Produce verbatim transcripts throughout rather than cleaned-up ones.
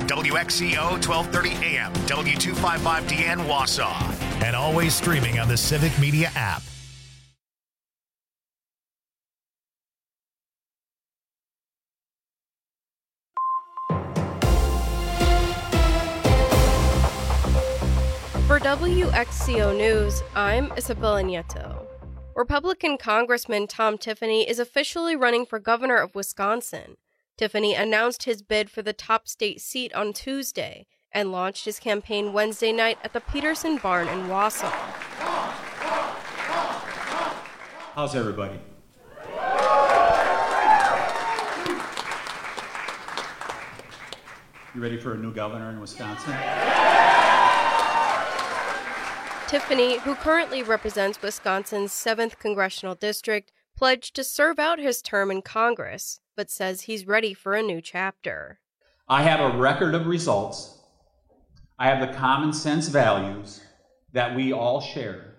W X C O twelve thirty A M, W two fifty-five D N Wausau, and always streaming on the Civic Media app. For W X C O News, I'm Isabella Nieto. Republican Congressman Tom Tiffany is officially running for governor of Wisconsin. Tiffany announced his bid for the top state seat on Tuesday and launched his campaign Wednesday night at the Peterson Barn in Wausau. How's everybody? You ready for a new governor in Wisconsin? Tiffany, who currently represents Wisconsin's seventh Congressional District, pledged to serve out his term in Congress, but says he's ready for a new chapter. I have a record of results. I have the common sense values that we all share,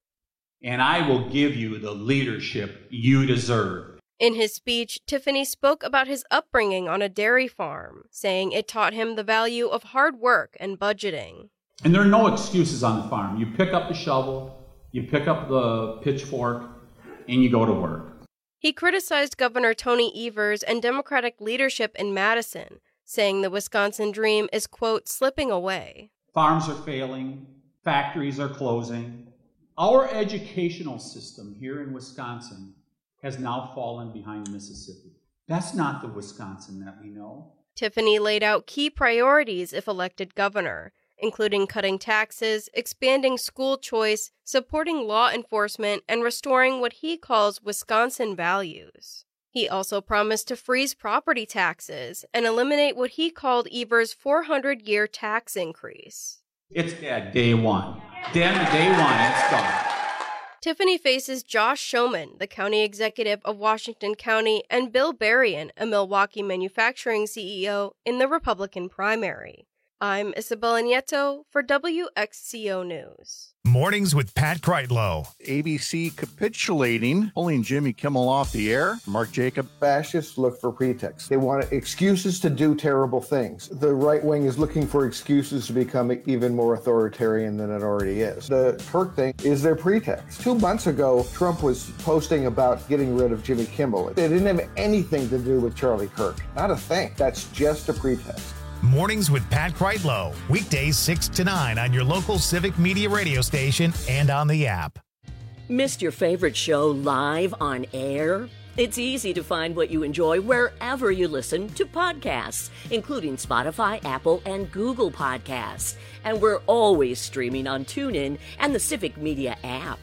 and I will give you the leadership you deserve. In his speech, Tiffany spoke about his upbringing on a dairy farm, saying it taught him the value of hard work and budgeting. And there are no excuses on the farm. You pick up the shovel, you pick up the pitchfork, and you go to work. He criticized Governor Tony Evers and Democratic leadership in Madison, saying the Wisconsin dream is, quote, slipping away. Farms are failing, factories are closing. Our educational system here in Wisconsin has now fallen behind Mississippi. That's not the Wisconsin that we know. Tiffany laid out key priorities if elected governor, including cutting taxes, expanding school choice, supporting law enforcement, and restoring what he calls Wisconsin values. He also promised to freeze property taxes and eliminate what he called Evers' four hundred year tax increase. It's dead day one. Then day one, it's gone. Tiffany faces Josh Schoeman, the county executive of Washington County, and Bill Berrien, a Milwaukee manufacturing C E O, in the Republican primary. I'm Isabella Nieto for W X C O News. Mornings with Pat Kreitlow. A B C capitulating, pulling Jimmy Kimmel off the air. Mark Jacob. Fascists look for pretexts. They want excuses to do terrible things. The right wing is looking for excuses to become even more authoritarian than it already is. The Kirk thing is their pretext. Two months ago, Trump was posting about getting rid of Jimmy Kimmel. It didn't have anything to do with Charlie Kirk. Not a thing. That's just a pretext. Mornings with Pat Kreitlow. Weekdays six to nine on your local Civic Media radio station and on the app. Missed your favorite show live on air? It's easy to find what you enjoy wherever you listen to podcasts, including Spotify, Apple, and Google Podcasts. And we're always streaming on TuneIn and the Civic Media app.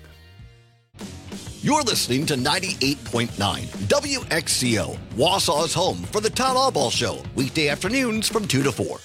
You're listening to ninety-eight point nine W X C O, Wausau's home for the Todd Allball Show, weekday afternoons from two to four.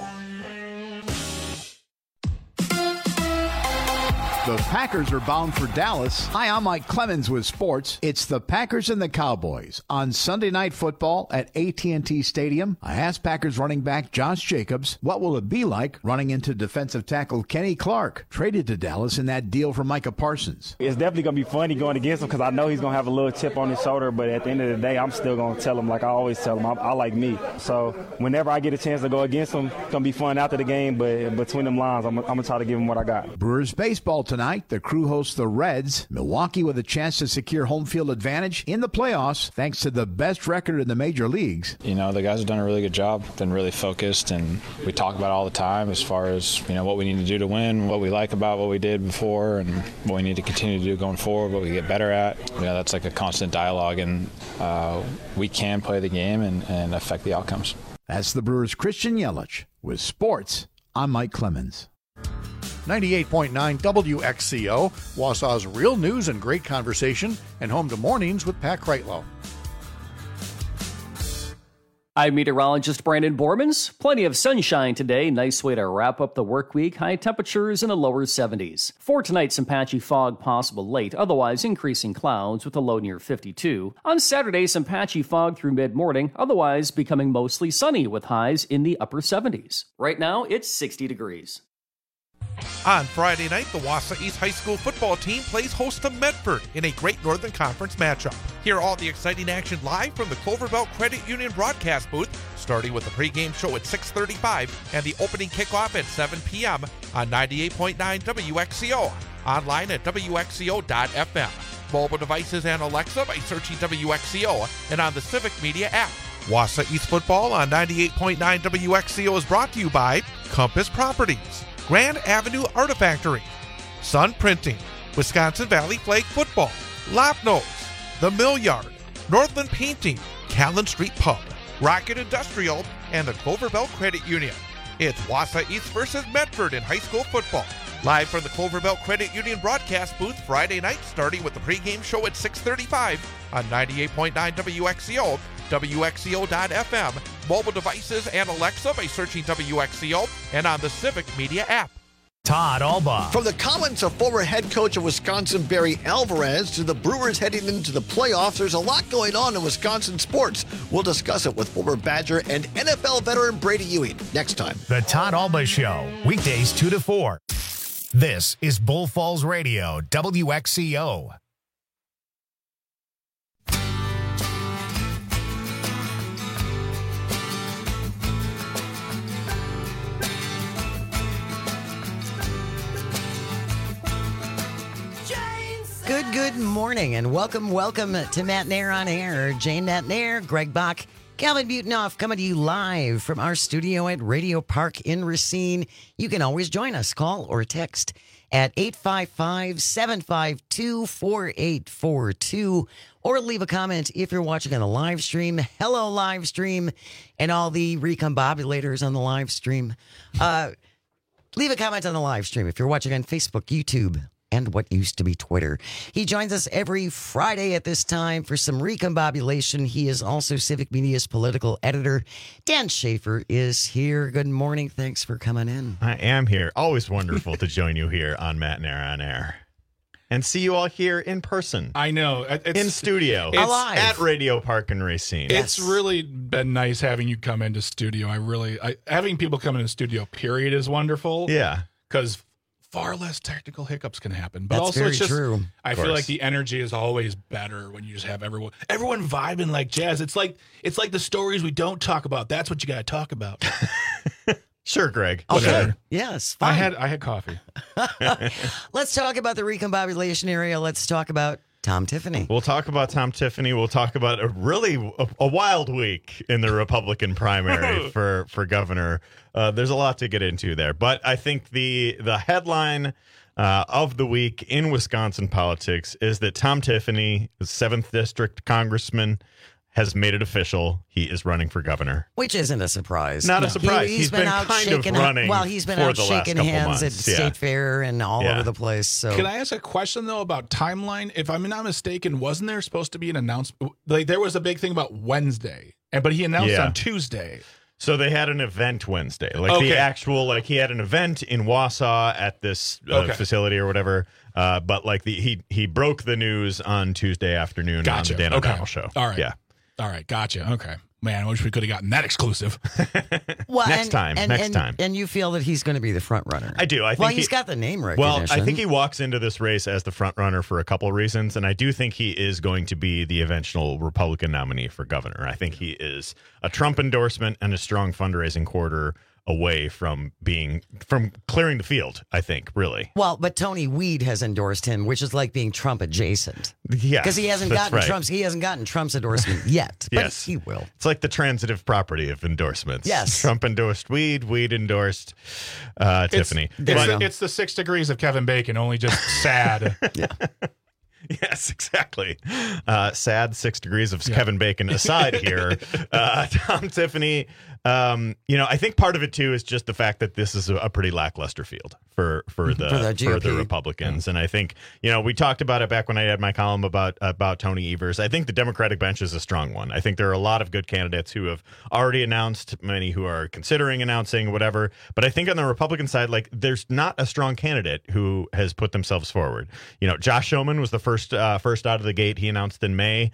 The Packers are bound for Dallas. Hi, I'm Mike Clemens with sports. It's the Packers and the Cowboys on Sunday Night Football at A T and T Stadium. I asked Packers running back Josh Jacobs, what will it be like running into defensive tackle Kenny Clark, traded to Dallas in that deal for Micah Parsons. It's definitely going to be funny going against him because I know he's going to have a little chip on his shoulder, but at the end of the day, I'm still going to tell him like I always tell him, I, I like me. So whenever I get a chance to go against him, it's going to be fun after the game, but between them lines, I'm, I'm going to try to give him what I got. Brewers baseball tonight. The Crew hosts the Reds. Milwaukee with a chance to secure home field advantage in the playoffs thanks to the best record in the major leagues. You know, the guys have done a really good job, been really focused, and we talk about it all the time as far as, you know, what we need to do to win, what we like about what we did before, and what we need to continue to do going forward, what we get better at. You know, that's like a constant dialogue, and uh, we can play the game and, and affect the outcomes. That's the Brewers' Christian Yelich. With sports, I'm Mike Clemens. ninety-eight point nine W X C O, Wausau's real news and great conversation, and home to Mornings with Pat Kreitlow. I'm meteorologist Brandon Bormans. Plenty of sunshine today. Nice way to wrap up the work week. High temperatures in the lower seventies. For tonight, some patchy fog possible late. Otherwise, increasing clouds with a low near fifty-two. On Saturday, some patchy fog through mid-morning. Otherwise, becoming mostly sunny with highs in the upper seventies. Right now, it's sixty degrees. On Friday night, the Wausau East High School football team plays host to Medford in a Great Northern Conference matchup. Hear all the exciting action live from the Clover Belt Credit Union broadcast booth, starting with the pregame show at six thirty-five and the opening kickoff at seven p.m. on ninety-eight point nine W X C O, online at W X C O dot F M, mobile devices and Alexa by searching W X C O, and on the Civic Media app. Wausau East football on ninety-eight point nine W X C O is brought to you by Compass Properties, Grand Avenue Artifactory, Sun Printing, Wisconsin Valley Flag Football, Lopnose, The Mill Yard, Northland Painting, Callan Street Pub, Rocket Industrial, and the Clover Belt Credit Union. It's Wausau East versus Medford in high school football. Live from the Clover Belt Credit Union broadcast booth Friday night, starting with the pregame show at six thirty-five on ninety-eight point nine W X C O, W X C O dot F M, mobile devices and Alexa by searching W X C O, and on the Civic Media app. Todd Albaugh. From the comments of former head coach of Wisconsin, Barry Alvarez, to the Brewers heading into the playoffs, there's a lot going on in Wisconsin sports. We'll discuss it with former Badger and N F L veteran Brady Ewing next time. The Todd Albaugh Show, weekdays two to four. This is Bull Falls Radio, W X C O. Good, good morning, and welcome, welcome to Matt Nair on Air. Jane Matt Nair, Greg Bach, Calvin Butenoff coming to you live from our studio at Radio Park in Racine. You can always join us. Call or text at eight five five, seven five two, four eight four two or leave a comment if you're watching on the live stream. Hello, live stream, and all the recombobulators on the live stream. Uh, leave a comment on the live stream if you're watching on Facebook, YouTube, and what used to be Twitter. He joins us every Friday at this time for some recombobulation. He is also Civic Media's political editor. Dan Schaefer is here. Good morning. Thanks for coming in. I am here. Always wonderful to join you here on Matt Nair on Air. And see you all here in person. I know. It's, in studio. It's, Alive. At Radio Park in Racine. It's yes. really been nice having you come into studio. I really, I, having people come into studio, period, is wonderful. Yeah. Because far less technical hiccups can happen. But That's also, very it's just, true. I feel like the energy is always better when you just have everyone everyone vibing like jazz. It's like it's like the stories we don't talk about. That's what you got to talk about. Sure, Greg. Okay. Sure. Yes. Fine. I had I had coffee. Let's talk about the recombobulation area. Let's talk about Tom Tiffany. We'll talk about Tom Tiffany. We'll talk about a really a, a wild week in the Republican primary for for governor. Uh, there's a lot to get into there, but I think the the headline uh, of the week in Wisconsin politics is that Tom Tiffany, the seventh District Congressman, has made it official. He is running for governor. Which isn't a surprise. Not no. a surprise. He, he's, he's been, been out kind shaking, of running Well, he's been for out the shaking last hands months. at Yeah. State Fair and all Yeah. over the place. So, can I ask a question though about timeline? If I'm not mistaken, wasn't there supposed to be an announcement? Like there was a big thing about Wednesday, and but he announced Yeah. on Tuesday. So they had an event Wednesday, like Okay. the actual, like he had an event in Wausau at this uh, Okay. facility or whatever. Uh, but like the he he broke the news on Tuesday afternoon Gotcha. on the Dan Okay. O'Donnell show. All right. Yeah. All right. Gotcha. Okay. Man, I wish we could have gotten that exclusive. well, Next and, time, and, next and, time. And you feel that he's going to be the front runner. I do. I think well, he, he's got the name recognition. Well, I think he walks into this race as the front runner for a couple of reasons, and I do think he is going to be the eventual Republican nominee for governor. I think he is a Trump endorsement and a strong fundraising quarter away from being from clearing the field, I think, really. Well, but Tony Weed has endorsed him, which is like being Trump adjacent. Yeah, because he hasn't that's gotten right. Trump's he hasn't gotten Trump's endorsement yet. But Yes. he will. It's like the transitive property of endorsements. Yes. Trump endorsed Weed, Weed endorsed uh, Tiffany. It's, it's, the, it's the six degrees of Kevin Bacon, only just sad. yeah. Yes, exactly. Uh, sad six degrees of yeah. Kevin Bacon aside here. Uh, Tom Tiffany, um, you know, I think part of it, too, is just the fact that this is a, a pretty lackluster field for, for, the, for, the, for the Republicans. Yeah. And I think, you know, we talked about it back when I had my column about, about Tony Evers. I think the Democratic bench is a strong one. I think there are a lot of good candidates who have already announced, many who are considering announcing, whatever. But I think on the Republican side, like, there's not a strong candidate who has put themselves forward. You know, Josh Schoeman was the first First, uh, first out of the gate. He announced in May.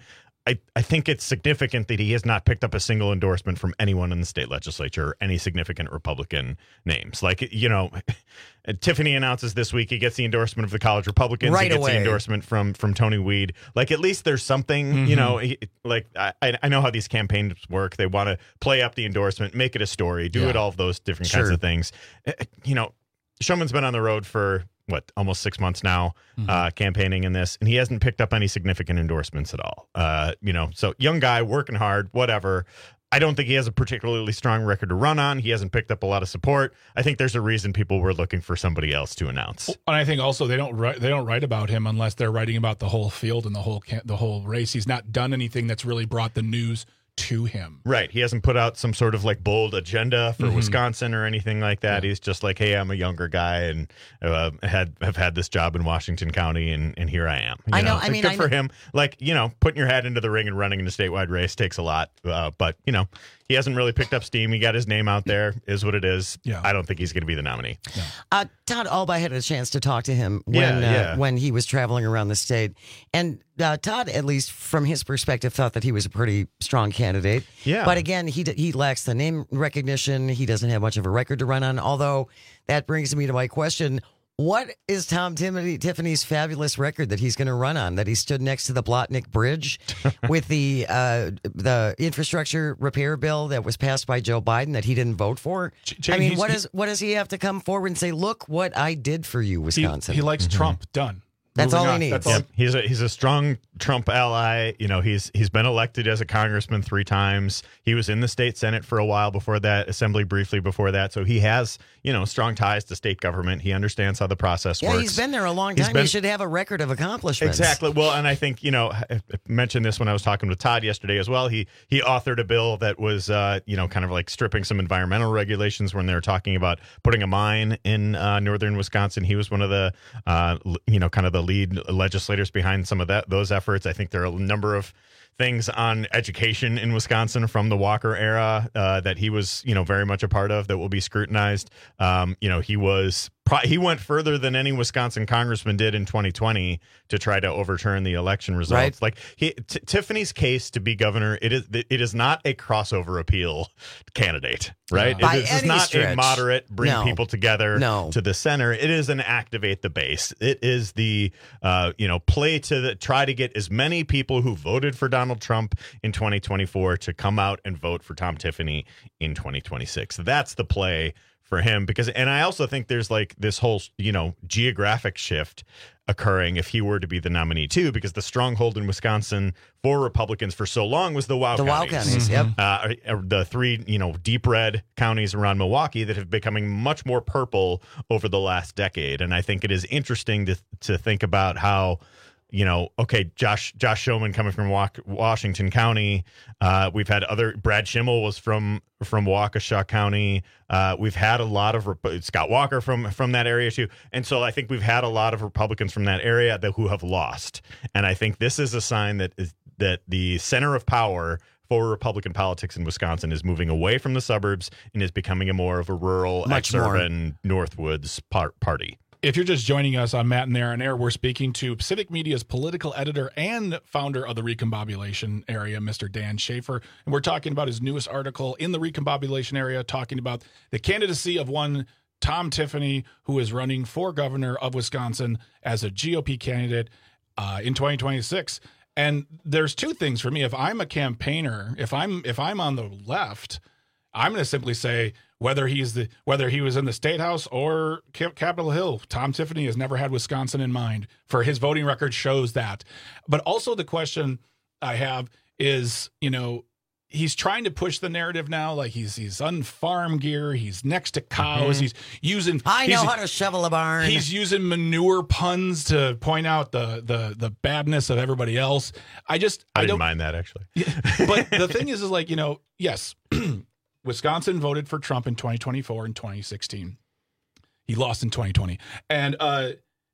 I, I think it's significant that he has not picked up a single endorsement from anyone in the state legislature or any significant Republican names. Like, you know, Tiffany announces this week he gets the endorsement of the college Republicans. Right he gets away. the endorsement from from Tony Weed. Like, at least there's something, mm-hmm. you know, he, like I, I know how these campaigns work. They want to play up the endorsement, make it a story, do Yeah. it all of those different Sure. kinds of things. You know, Showman's been on the road for what, almost six months now, mm-hmm. uh, campaigning in this, and he hasn't picked up any significant endorsements at all. Uh, you know, so young guy, working hard, whatever. I don't think he has a particularly strong record to run on. He hasn't picked up a lot of support. I think there's a reason people were looking for somebody else to announce. And I think also they don't write, they don't write about him unless they're writing about the whole field and the whole can- the whole race. He's not done anything that's really brought the news to him. Right. He hasn't put out some sort of like bold agenda for mm-hmm. Wisconsin or anything like that. Yeah. He's just like, hey, I'm a younger guy and uh, had have had this job in Washington County, and, and here I am. You I know. know? I like, mean, good I for know. him. Like, you know, putting your hat into the ring and running in a statewide race takes a lot. Uh, but, you know, he hasn't really picked up steam. He got his name out there, is what it is. Yeah. I don't think he's going to be the nominee. No. Uh, Todd Alby had a chance to talk to him when Yeah, uh, yeah. when he was traveling around the state, and uh, Todd, at least from his perspective, thought that he was a pretty strong candidate. Yeah. But again, he d- he lacks the name recognition. He doesn't have much of a record to run on. Although that brings me to my question: what is Tom Timothy, Tiffany's fabulous record that he's going to run on? That he stood next to the Blotnick Bridge with the uh, the infrastructure repair bill that was passed by Joe Biden that he didn't vote for? Jane, I mean, he's- what he- does what does he have to come forward and say? Look what I did for you, He, Wisconsin. he likes Trump. Done. That's Moving all he on. needs. That's all- Yep. He's a he's a strong Trump ally. You know, he's he's been elected as a congressman three times. He was in the state Senate for a while before that, assembly briefly before that. So he has, you know, strong ties to state government. He understands how the process yeah, works. he's been there a long He's time. been- he should have a record of accomplishments. Exactly. Well, and I think, you know, I mentioned this when I was talking with Todd yesterday as well. He he authored a bill that was, uh, you know, kind of like stripping some environmental regulations when they were talking about putting a mine in uh, northern Wisconsin. He was one of the, uh, l- you know, kind of the lead legislators behind some of that those efforts. I think there are a number of things on education in Wisconsin from the Walker era uh, that he was, you know, very much a part of that will be scrutinized. Um, you know, he was pro- he went further than any Wisconsin congressman did in twenty twenty to try to overturn the election results. Right. Like he, T- Tiffany's case to be governor, it is it is not a crossover appeal candidate, right? By it is any not stretch. a moderate bring No. people together No. to the center. It is an activate the base. It is the uh, you know play to the try to get as many people who voted for Donald Trump in twenty twenty-four to come out and vote for Tom Tiffany in twenty twenty-six. That's the play for him, because and I also think there's like this whole, you know, geographic shift occurring if he were to be the nominee too, because the stronghold in Wisconsin for Republicans for so long was the Wow The Wow counties. counties, yep. Uh, are- are the three, you know, deep red counties around Milwaukee that have becoming much more purple over the last decade. And I think it is interesting to to think about how, you know, okay, Josh Josh Showman coming from Wa- Washington County. Uh, we've had other Brad Schimmel was from from Waukesha County. Uh, we've had a lot of Rep- Scott Walker from from that area too, and so I think we've had a lot of Republicans from that area that who have lost. And I think this is a sign that is that the center of power for Republican politics in Wisconsin is moving away from the suburbs and is becoming a more of a rural, Much more. exurban Northwoods par- party. If you're just joining us on Matt and Aaron on Air, we're speaking to Civic Media's political editor and founder of the Recombobulation area, Mister Dan Schaefer. And we're talking about his newest article in the Recombobulation area, talking about the candidacy of one Tom Tiffany, who is running for governor of Wisconsin as a G O P candidate uh, in twenty twenty-six. And there's two things for me. If I'm a campaigner, if I'm if I'm on the left, I'm going to simply say whether he's the whether he was in the State House or Cap- Capitol Hill, Tom Tiffany has never had Wisconsin in mind. For his voting record shows that. But also the question I have is, you know, he's trying to push the narrative now, like he's he's on farm gear, he's next to cows, Mhm. he's using I know he's- how to shovel a barn. He's using manure puns to point out the the the badness of everybody else. I just I, I, didn't don't mind that actually. but the thing is, is like, you know, yes, Wisconsin voted for Trump in twenty twenty-four and twenty sixteen. He lost in twenty twenty. And, uh,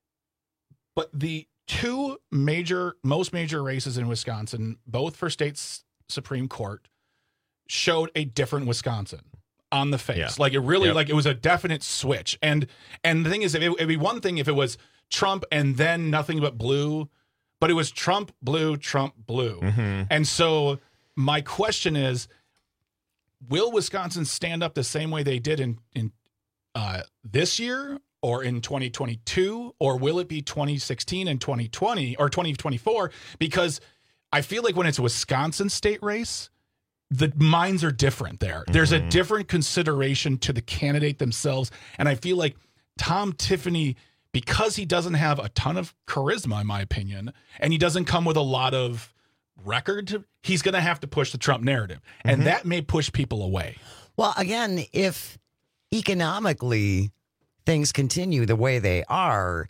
but the two major, most major races in Wisconsin, both for state's Supreme Court, showed a different Wisconsin on the face. Yeah. Like it really, Yep. like it was a definite switch. And, and the thing is, if it, it'd be one thing if it was Trump and then nothing but blue. but it was Trump blue, Trump blue. Mm-hmm. And so my question is, will Wisconsin stand up the same way they did in, in uh, this year or in twenty twenty-two, or will it be twenty sixteen and twenty twenty or twenty twenty-four? Because I feel like when it's a Wisconsin state race, the minds are different there. Mm-hmm. There's a different consideration to the candidate themselves. And I feel like Tom Tiffany, because he doesn't have a ton of charisma, in my opinion, and he doesn't come with a lot of record, he's going to have to push the Trump narrative. And Mm-hmm. that may push people away. Well, again, if economically things continue the way they are,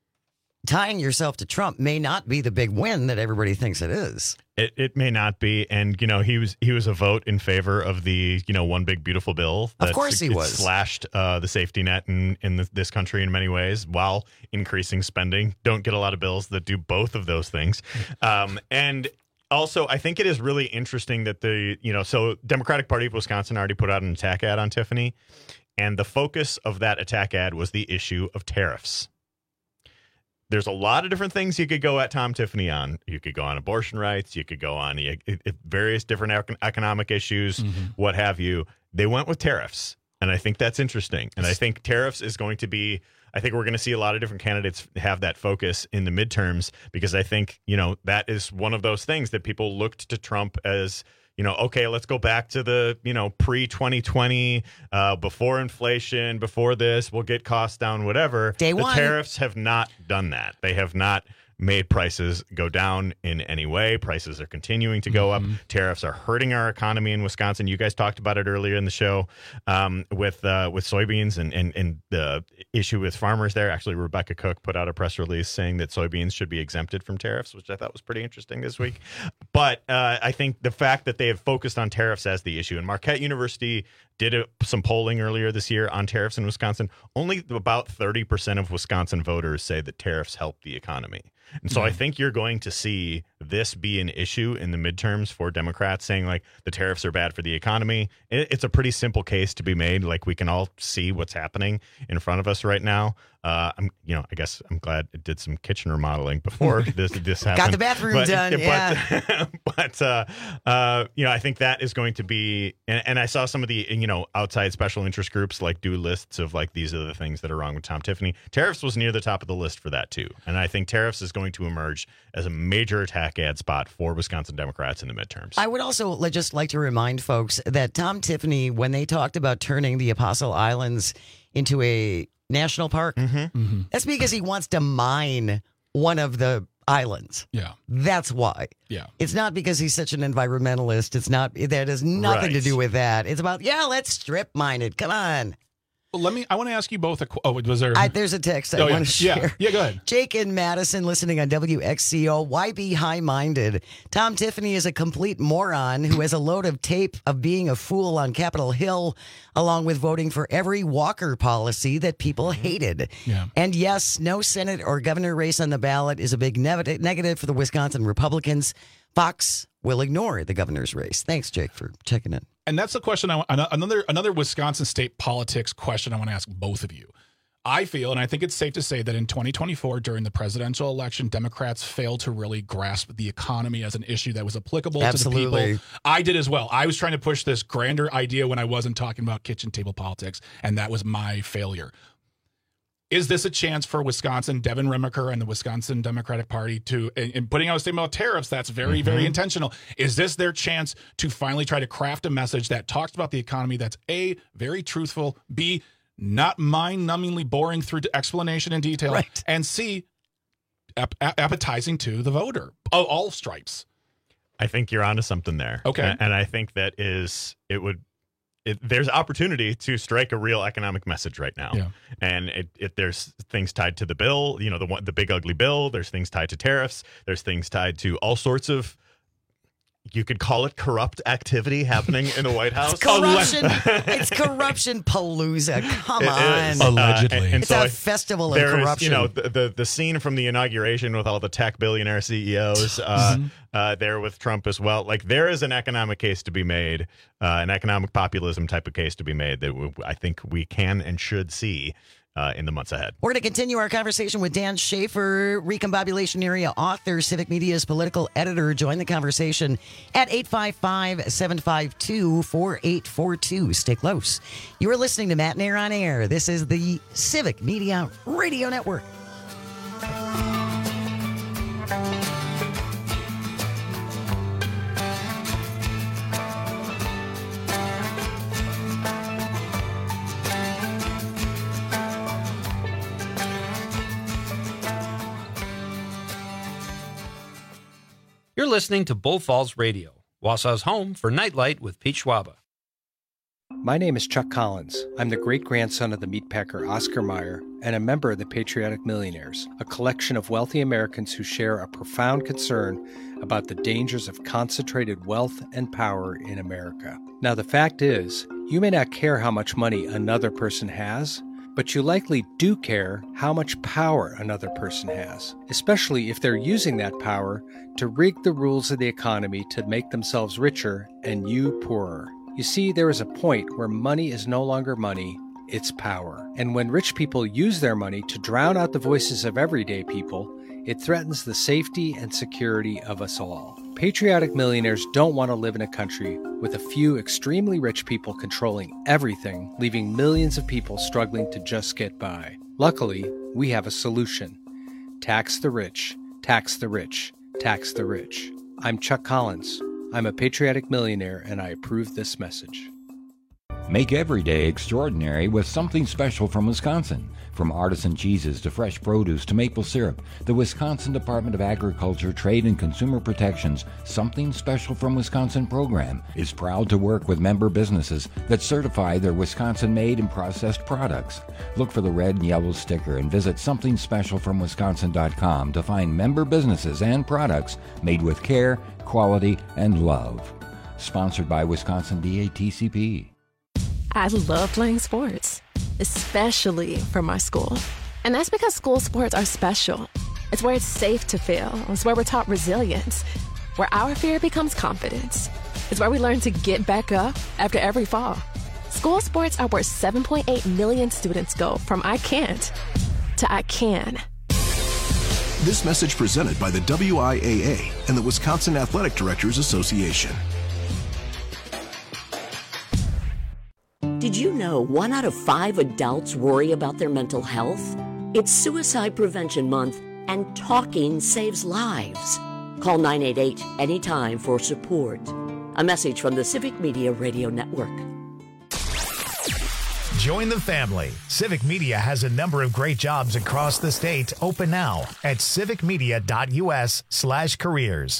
tying yourself to Trump may not be the big win that everybody thinks it is. It it may not be, and you know he was he was a vote in favor of the you know one big beautiful bill. Of course he it was. Slashed uh, the safety net in in the, this country in many ways while increasing spending. Don't get a lot of bills that do both of those things, um, and. Also, I think it is really interesting that the, you know, so Democratic Party of Wisconsin already put out an attack ad on Tiffany, and the focus of that attack ad was the issue of tariffs. There's a lot of different things you could go at Tom Tiffany on. You could go on abortion rights. You could go on uh, various different econ- economic issues, mm-hmm. what have you. They went with tariffs, and I think that's interesting. And I think tariffs is going to be, I think we're going to see a lot of different candidates have that focus in the midterms, because I think, you know, that is one of those things that people looked to Trump as, you know, okay, let's go back to the, you know, pre twenty twenty, uh, before inflation, before this, we'll get costs down, whatever. Day the one. Tariffs have not done that. They have not made prices go down in any way. Prices are continuing to go Mm-hmm. up. Tariffs are hurting our economy in Wisconsin. You guys talked about it earlier in the show um, with uh, with soybeans and, and, and the issue with farmers there. Actually, Rebecca Cook put out a press release saying that soybeans should be exempted from tariffs, which I thought was pretty interesting this week. But uh, I think the fact that they have focused on tariffs as the issue, and Marquette University did a, some polling earlier this year on tariffs in Wisconsin, only about thirty percent of Wisconsin voters say that tariffs help the economy. And so I think you're going to see this be an issue in the midterms for Democrats, saying like the tariffs are bad for the economy. It, it's a pretty simple case to be made. Like we can all see what's happening in front of us right now. Uh, I'm, you know, I guess I'm glad it did some kitchen remodeling before this this happened. Got the bathroom but, done. But, yeah. but uh, uh, you know, I think that is going to be. And, and I saw some of the you know outside special interest groups like do lists of like these are the things that are wrong with Tom Tiffany. Tariffs was near the top of the list for that too. And I think tariffs is going to emerge as a major attack ad spot for Wisconsin Democrats in the midterms. I would also li- just like to remind folks that Tom Tiffany, when they talked about turning the Apostle Islands into a national park, Mm-hmm. Mm-hmm. that's because he wants to mine one of the islands. Yeah. That's why. Yeah. It's not because he's such an environmentalist. It's not, that has nothing to Right. do with that. It's about, yeah, let's strip mine it. Come on. Well, let me, I want to ask you both a, qu- oh, was there? I, there's a text I Oh, yeah. want to share. Yeah. Yeah, go ahead. Jake in Madison listening on W X C O. Why be high-minded? Tom Tiffany is a complete moron who has a load of tape of being a fool on Capitol Hill, along with voting for every Walker policy that people hated. Yeah. And yes, no Senate or governor race on the ballot is a big ne- negative for the Wisconsin Republicans. Fox will ignore the governor's race. Thanks, Jake, for checking in. And that's the question. I want, another another Wisconsin state politics question I want to ask both of you. I feel, and I think it's safe to say that in twenty twenty-four, during the presidential election, Democrats failed to really grasp the economy as an issue that was applicable Absolutely. to the people. I did as well. I was trying to push this grander idea when I wasn't talking about kitchen table politics, and that was my failure. Is this a chance for Wisconsin, Devin Remaker and the Wisconsin Democratic Party to, in, in putting out a statement about tariffs, that's very, mm-hmm. very intentional. Is this their chance to finally try to craft a message that talks about the economy that's A, very truthful, B, not mind-numbingly boring through explanation and detail, right. and C, ap- appetizing to the voter, oh, all stripes? I think you're onto something there. Okay. And, and I think that is, it would, It, there's opportunity to strike a real economic message right now. Yeah. And it, it, there's things tied to the bill, you know, the one, the big ugly bill. There's things tied to tariffs. There's things tied to all sorts of, you could call it corrupt activity happening in the White House. It's corruption. It's corruption palooza. Come It on. is. Allegedly. Uh, and, and It's so a I- festival of there is, corruption. you know, the, the the scene from the inauguration with all the tech billionaire C E Os uh, Mm-hmm. uh, there with Trump as well. Like there is an economic case to be made, uh, an economic populism type of case to be made that w- I think we can and should see uh, in the months ahead. We're going to continue our conversation with Dan Schaefer, Recombobulation Area author, Civic Media's political editor. Join the conversation at eight five five, seven five two, four eight four two. Stay close. You are listening to Matt Nair on Air. This is the Civic Media Radio Network. You're listening to Bull Falls Radio, Wausau's home for Nightlight with Pete Schwaba. My name is Chuck Collins. I'm the great-grandson of the meatpacker Oscar Mayer and a member of the Patriotic Millionaires, a collection of wealthy Americans who share a profound concern about the dangers of concentrated wealth and power in America. Now, the fact is, you may not care how much money another person has, but you likely do care how much power another person has, especially if they're using that power to rig the rules of the economy to make themselves richer and you poorer. You see, there is a point where money is no longer money, it's power. And when rich people use their money to drown out the voices of everyday people, it threatens the safety and security of us all. Patriotic millionaires don't want to live in a country with a few extremely rich people controlling everything, leaving millions of people struggling to just get by. Luckily, we have a solution. Tax the rich, tax the rich, tax the rich. I'm Chuck Collins. I'm a patriotic millionaire, and I approve this message. Make every day extraordinary with something special from Wisconsin. From artisan cheeses to fresh produce to maple syrup, the Wisconsin Department of Agriculture, Trade and Consumer Protection's Something Special from Wisconsin program is proud to work with member businesses that certify their Wisconsin-made and processed products. Look for the red and yellow sticker and visit something special from wisconsin dot com to find member businesses and products made with care, quality, and love. Sponsored by Wisconsin D A T C P. I love playing sports, especially for my school. And that's because school sports are special. It's where it's safe to fail. It's where we're taught resilience, where our fear becomes confidence. It's where we learn to get back up after every fall. School sports are where seven point eight million students go from I can't to I can. This message presented by the W I A A and the Wisconsin Athletic Directors Association. Did you know one out of five adults worry about their mental health? It's Suicide Prevention Month, and talking saves lives. Call nine eight eight anytime for support. A message from the Civic Media Radio Network. Join the family. Civic Media has a number of great jobs across the state open now at civicmedia.us slash careers.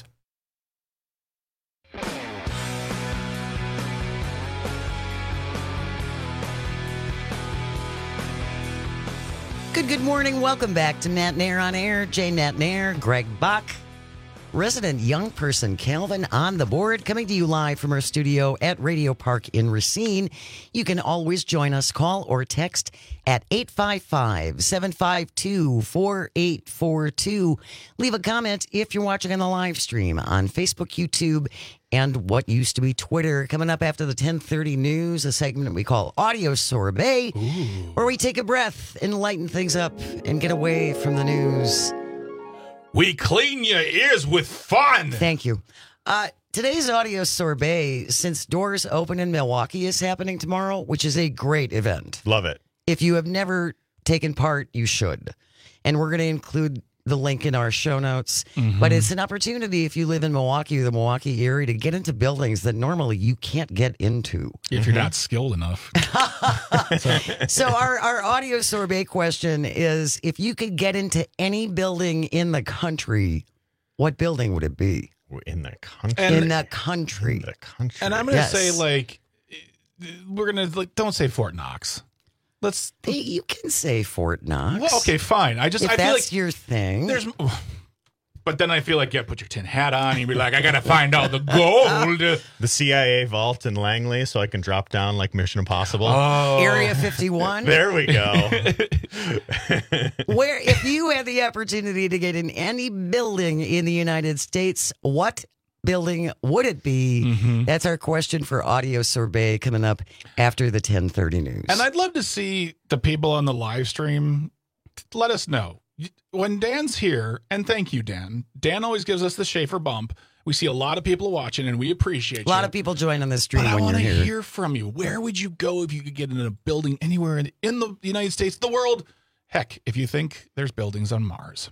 Good, good morning. Welcome back to Matt Nair on Air. Jane Matt Nair, Greg Bach, resident young person Calvin on the board, coming to you live from our studio at Radio Park in Racine. You can always join us, call or text at eight five five, seven five two, four eight four two. Leave a comment if you're watching on the live stream on Facebook, YouTube, and what used to be Twitter. Coming up after the ten thirty news, a segment we call Audio Sorbet, Ooh. where we take a breath and lighten things up and get away from the news. We clean your ears with fun. Thank you. Uh, today's Audio Sorbet, since Doors Open in Milwaukee is happening tomorrow, which is a great event. Love it. If you have never taken part, you should. And we're going to include the link in our show notes. Mm-hmm. But it's an opportunity, if you live in Milwaukee or the Milwaukee area, to get into buildings that normally you can't get into. If you're not skilled enough. so so our, our audio sorbet question is, if you could get into any building in the country, what building would it be? In the country? And, in the country. In the country. And I'm going to yes. say, like, we're going to, like, don't say Fort Knox. Let's. Hey, you can say Fort Knox. Well, okay, fine. I just if I feel that's like your thing. There's, but then I feel like, yeah, put your tin hat on. And be like, I gotta find all the gold. The C I A vault in Langley, so I can drop down like Mission Impossible. Oh. Area fifty-one. There we go. Where, if you had the opportunity to get in any building in the United States, what building would it be? Mm-hmm. That's our question for Audio Sorbet coming up after the ten thirty news. And I'd love to see the people on the live stream let us know. When Dan's here, and thank you, Dan. Dan always gives us the Schaefer bump. We see a lot of people watching, and we appreciate a lot you. of people join on the stream but when I you're want to here. hear from you. Where would you go if you could get in a building anywhere in, in the United States, the world? Heck, if you think there's buildings on Mars.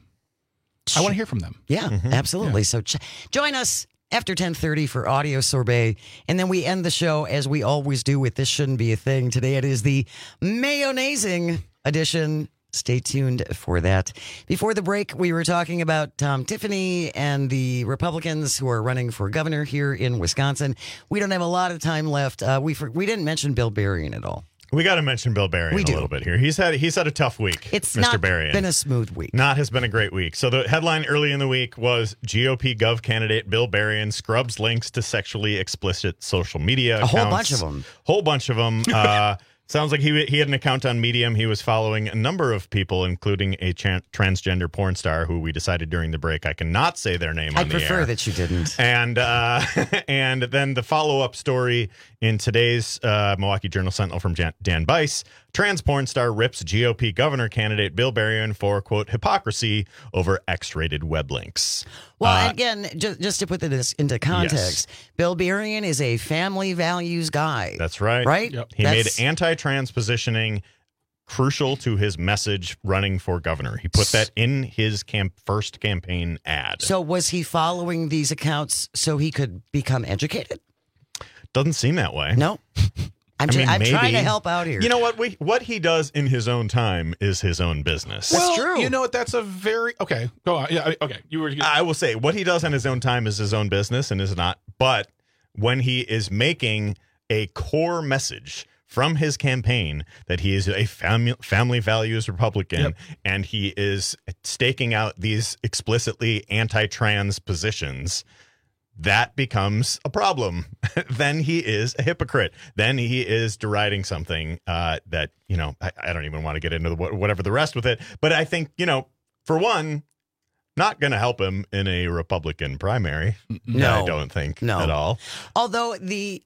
I want to hear from them. Yeah, Mm-hmm. absolutely. Yeah. So ch- join us after ten thirty for Audio Sorbet. And then we end the show as we always do with This Shouldn't Be a Thing. Today it is the Mayonnaising edition. Stay tuned for that. Before the break, we were talking about Tom Tiffany and the Republicans who are running for governor here in Wisconsin. We don't have a lot of time left. Uh, we for- we didn't mention Bill Berrien at all. We got to mention Bill Berrien We a do. little bit here. He's had he's had a tough week. It's Mister not Berrien. been a smooth week. Not has been a great week. So the headline early in the week was G O P Gov candidate Bill Berrien scrubs links to sexually explicit social media A accounts. whole bunch of them. Whole bunch of them. Uh, sounds like he he had an account on Medium. He was following a number of people, including a tran- transgender porn star who we decided during the break I cannot say their name I on the air. prefer that you didn't. And uh, and then the follow-up story in today's uh, Milwaukee Journal Sentinel from Jan- Dan Bice. Trans porn star rips G O P governor candidate Bill Berrien for, quote, hypocrisy over X-rated web links. Well, Uh, again, just, just to put this into context, Bill Berrien is a family values guy. That's right. Right? He That's- made anti-trans positioning crucial to his message running for governor. He put that in his camp- first campaign ad. So was he following these accounts so he could become educated? Doesn't seem that way. No. I'm, I ju- mean, I'm trying to maybe. help out here. You know what? We, what he does in his own time is his own business. well, you know what? That's a very okay. Go on. Yeah. Okay. You were. I will say what he does on his own time is his own business and is not. But when he is making a core message from his campaign that he is a family family values Republican Yep. and he is staking out these explicitly anti-trans positions, that becomes a problem. Then he is a hypocrite. Then he is deriding something uh, that, you know, I, I don't even want to get into the, whatever the rest with it. But I think, you know, for one, not going to help him in a Republican primary. No. I don't think No. at all. Although the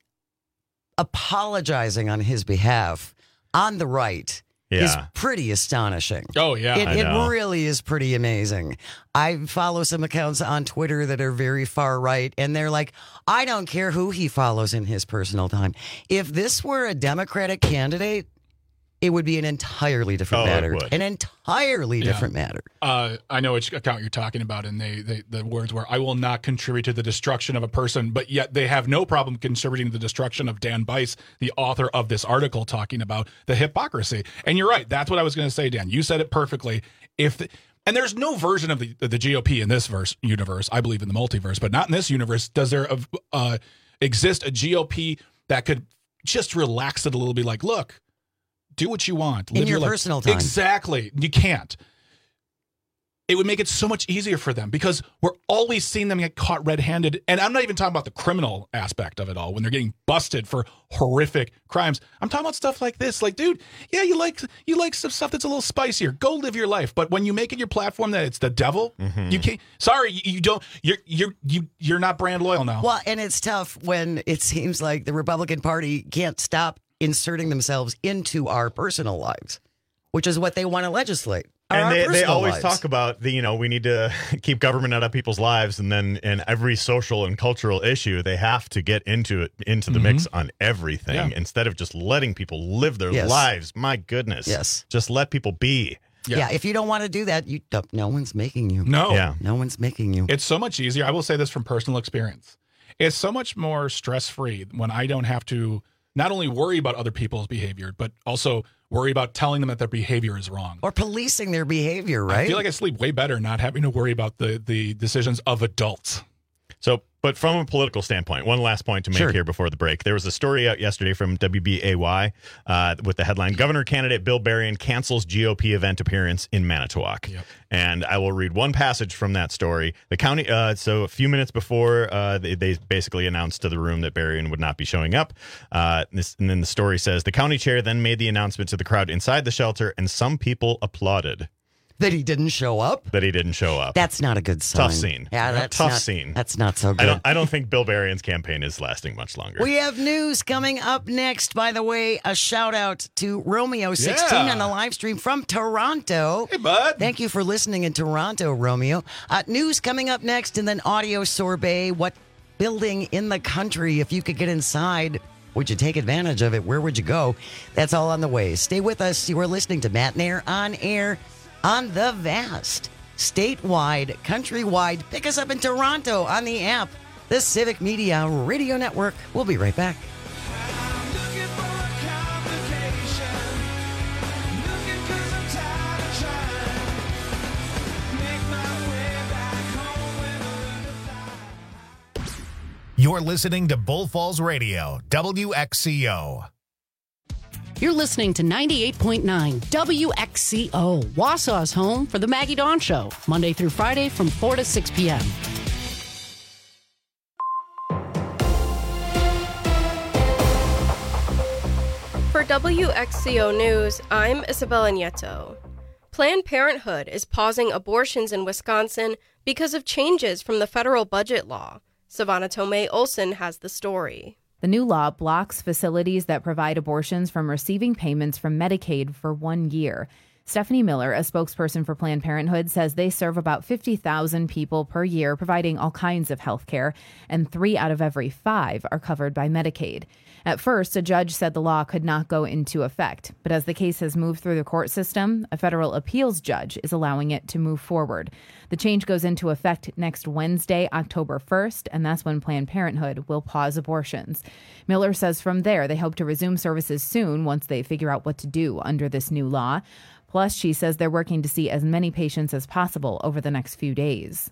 apologizing on his behalf on the right is Yeah. pretty astonishing. Oh, yeah. It, I it know. really is pretty amazing. I follow some accounts on Twitter that are very far right, and they're like, I don't care who he follows in his personal time. If this were a Democratic candidate, it would be an entirely different Oh, it matter. would. An entirely Yeah. different matter. Uh, I know which account you're talking about, and they, they the words were, "I will not contribute to the destruction of a person," but yet they have no problem contributing to the destruction of Dan Bice, the author of this article talking about the hypocrisy. And you're right. That's what I was going to say, Dan. You said it perfectly. If the, and there's no version of the the G O P in this verse universe. I believe in the multiverse, but not in this universe. Does there uh, exist a G O P that could just relax it a little bit? Like, look. Do what you want. In your life. personal time. Exactly. You can't. It would make it so much easier for them because we're always seeing them get caught red-handed. And I'm not even talking about the criminal aspect of it all when they're getting busted for horrific crimes. I'm talking about stuff like this. Like, dude, yeah, you like you like some stuff that's a little spicier. Go live your life. But when you make it your platform that it's the devil, Mm-hmm. you can't. Sorry, you, you don't. You're you're you you're not brand loyal now. Well, and it's tough when it seems like the Republican Party can't stop inserting themselves into our personal lives, which is what they want to legislate. are And our they, they personal always lives. talk about the, you know, we need to keep government out of people's lives. And then in every social and cultural issue, they have to get into it, into the mix on everything Yeah. instead of just letting people live their Yes. lives. My goodness. Yes. Just let people be. Yeah. if you don't want to do that, you don't, no one's making you. No. Yeah. No one's making you. It's so much easier. I will say this from personal experience. It's so much more stress-free when I don't have to not only worry about other people's behavior, but also worry about telling them that their behavior is wrong. Or policing their behavior, right? I feel like I sleep way better not having to worry about the, the decisions of adults. So, but from a political standpoint, one last point to make Sure. here before the break. There was a story out yesterday from W B A Y uh, with the headline, Governor candidate Bill Berrien cancels G O P event appearance in Manitowoc. Yep. And I will read one passage from that story. The county, uh, so a few minutes before uh, they, they basically announced to the room that Berrien would not be showing up. Uh, this, and then the story says, the county chair then made the announcement to the crowd inside the shelter, and some people applauded. That he didn't show up? That he didn't show up. That's not a good sign. Tough scene. Yeah, that's Tough not, scene. That's not so good. I don't, I don't think Bill Berrien's campaign is lasting much longer. We have news coming up next. By the way, a shout out to Romeo sixteen Yeah. on the live stream from Toronto. Hey, bud. Thank you for listening in Toronto, Romeo. Uh, news coming up next, and then audio sorbet. What building in the country, if you could get inside, would you take advantage of it? Where would you go? That's all on the way. Stay with us. You are listening to Matt Nair on air on the vast, statewide, countrywide. Pick us up in Toronto on the app, the Civic Media Radio Network. We'll be right back. You're listening to Bull Falls Radio, W X C O. You're listening to ninety-eight point nine W X C O, Wausau's home for the Maggie Dawn Show, Monday through Friday from four to six p.m. For W X C O News, I'm Isabella Nieto. Planned Parenthood is pausing abortions in Wisconsin because of changes from the federal budget law. Savannah Tomei Olson has the story. The new law blocks facilities that provide abortions from receiving payments from Medicaid for one year. Stephanie Miller, a spokesperson for Planned Parenthood, says they serve about fifty thousand people per year, providing all kinds of health care, and three out of every five are covered by Medicaid. At first, a judge said the law could not go into effect, but as the case has moved through the court system, a federal appeals judge is allowing it to move forward. The change goes into effect next Wednesday, October first, and that's when Planned Parenthood will pause abortions. Miller says from there, they hope to resume services soon once they figure out what to do under this new law. Plus, she says they're working to see as many patients as possible over the next few days.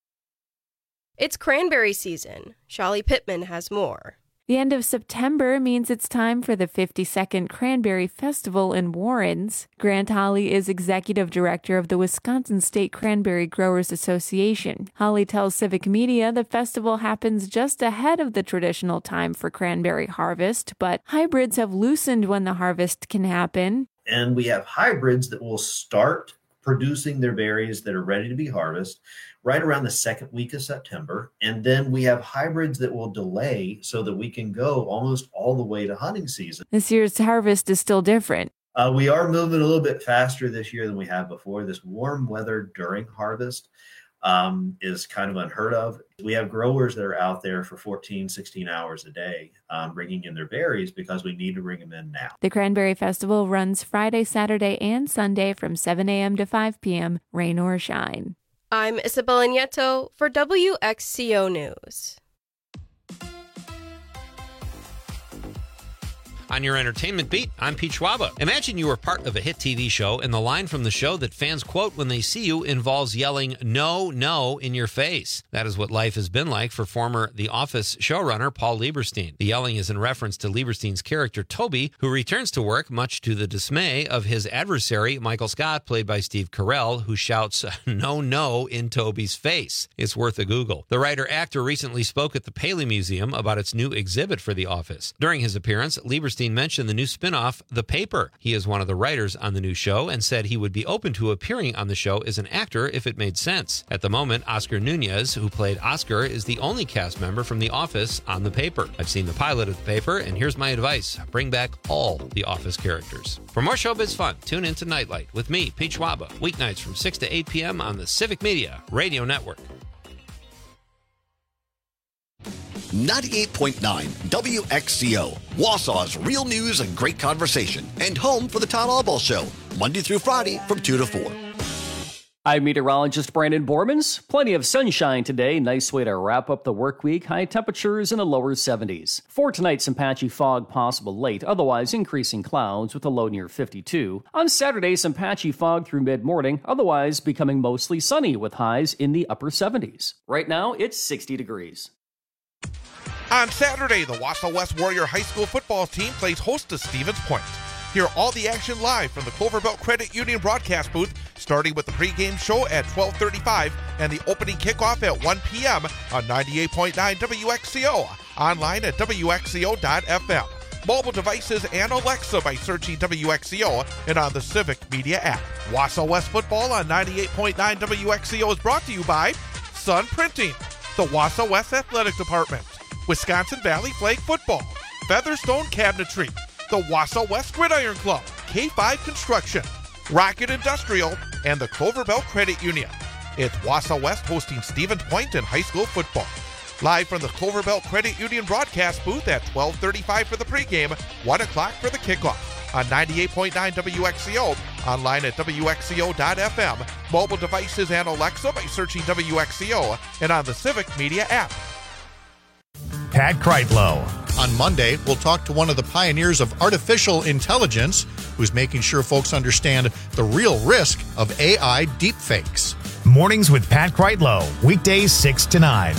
It's cranberry season. Shali Pittman has more. The end of September means it's time for the fifty-second Cranberry Festival in Warrens. Grant Holly is executive director of the Wisconsin State Cranberry Growers Association. Holly tells Civic Media the festival happens just ahead of the traditional time for cranberry harvest, but hybrids have loosened when the harvest can happen. And we have hybrids that will start producing their berries that are ready to be harvested right around the second week of September. And then we have hybrids that will delay so that we can go almost all the way to hunting season. This year's harvest is still different. Uh, we are moving a little bit faster this year than we have before. This warm weather during harvest um, is kind of unheard of. We have growers that are out there for fourteen, sixteen hours a day um, bringing in their berries because we need to bring them in now. The Cranberry Festival runs Friday, Saturday, and Sunday from seven a.m. to five p.m., rain or shine. I'm Isabella Nieto for W X C O News. On your entertainment beat, I'm Pete Schwaba. Imagine you were part of a hit T V show and the line from the show that fans quote when they see you involves yelling, "No, no," in your face. That is what life has been like for former The Office showrunner Paul Lieberstein. The yelling is in reference to Lieberstein's character Toby, who returns to work much to the dismay of his adversary, Michael Scott, played by Steve Carell, who shouts, "No, no," in Toby's face. It's worth a Google. The writer-actor recently spoke at the Paley Museum about its new exhibit for The Office. During his appearance, Lieberstein mentioned the new spin-off, The Paper. He is one of the writers on the new show and said he would be open to appearing on the show as an actor if it made sense. At the moment, Oscar Nunez, who played Oscar, is the only cast member from The Office on The Paper. I've seen the pilot of The Paper, and here's my advice. Bring back all The Office characters. For more showbiz fun, tune into Nightlight with me, Pete Schwaba, weeknights from six to eight p.m. on the Civic Media Radio Network. ninety-eight point nine W X C O, Wausau's real news and great conversation, and home for the Todd Alball Show, Monday through Friday from two to four. I'm meteorologist Brandon Bormans. Plenty of sunshine today. Nice way to wrap up the work week. High temperatures in the lower seventies. For tonight, some patchy fog possible late. Otherwise, increasing clouds with a low near fifty-two. On Saturday, some patchy fog through mid-morning. Otherwise, becoming mostly sunny with highs in the upper seventies. Right now, it's sixty degrees. On Saturday, the Wausau West Warrior High School football team plays host to Stevens Point. Hear all the action live from the Clover Belt Credit Union broadcast booth, starting with the pregame show at twelve thirty-five and the opening kickoff at one p.m. on ninety-eight point nine W X C O, online at W X C O dot F M. mobile devices, and Alexa by searching W X C O and on the Civic Media app. Wausau West football on ninety-eight point nine W X C O is brought to you by Sun Printing, the Wausau West Athletic Department, Wisconsin Valley Flag Football, Featherstone Cabinetry, the Wausau West Gridiron Club, K five Construction, Rocket Industrial, and the Clover Belt Credit Union. It's Wausau West hosting Stevens Point in high school football. Live from the Clover Belt Credit Union broadcast booth at twelve thirty-five for the pregame, one o'clock for the kickoff. On ninety-eight point nine W X C O, online at W X C O dot F M, mobile devices and Alexa by searching W X C O, and on the Civic Media app. Pat Kreitlow. On Monday, we'll talk to one of the pioneers of artificial intelligence who's making sure folks understand the real risk of A I deepfakes. Mornings with Pat Kreitlow, weekdays six to nine.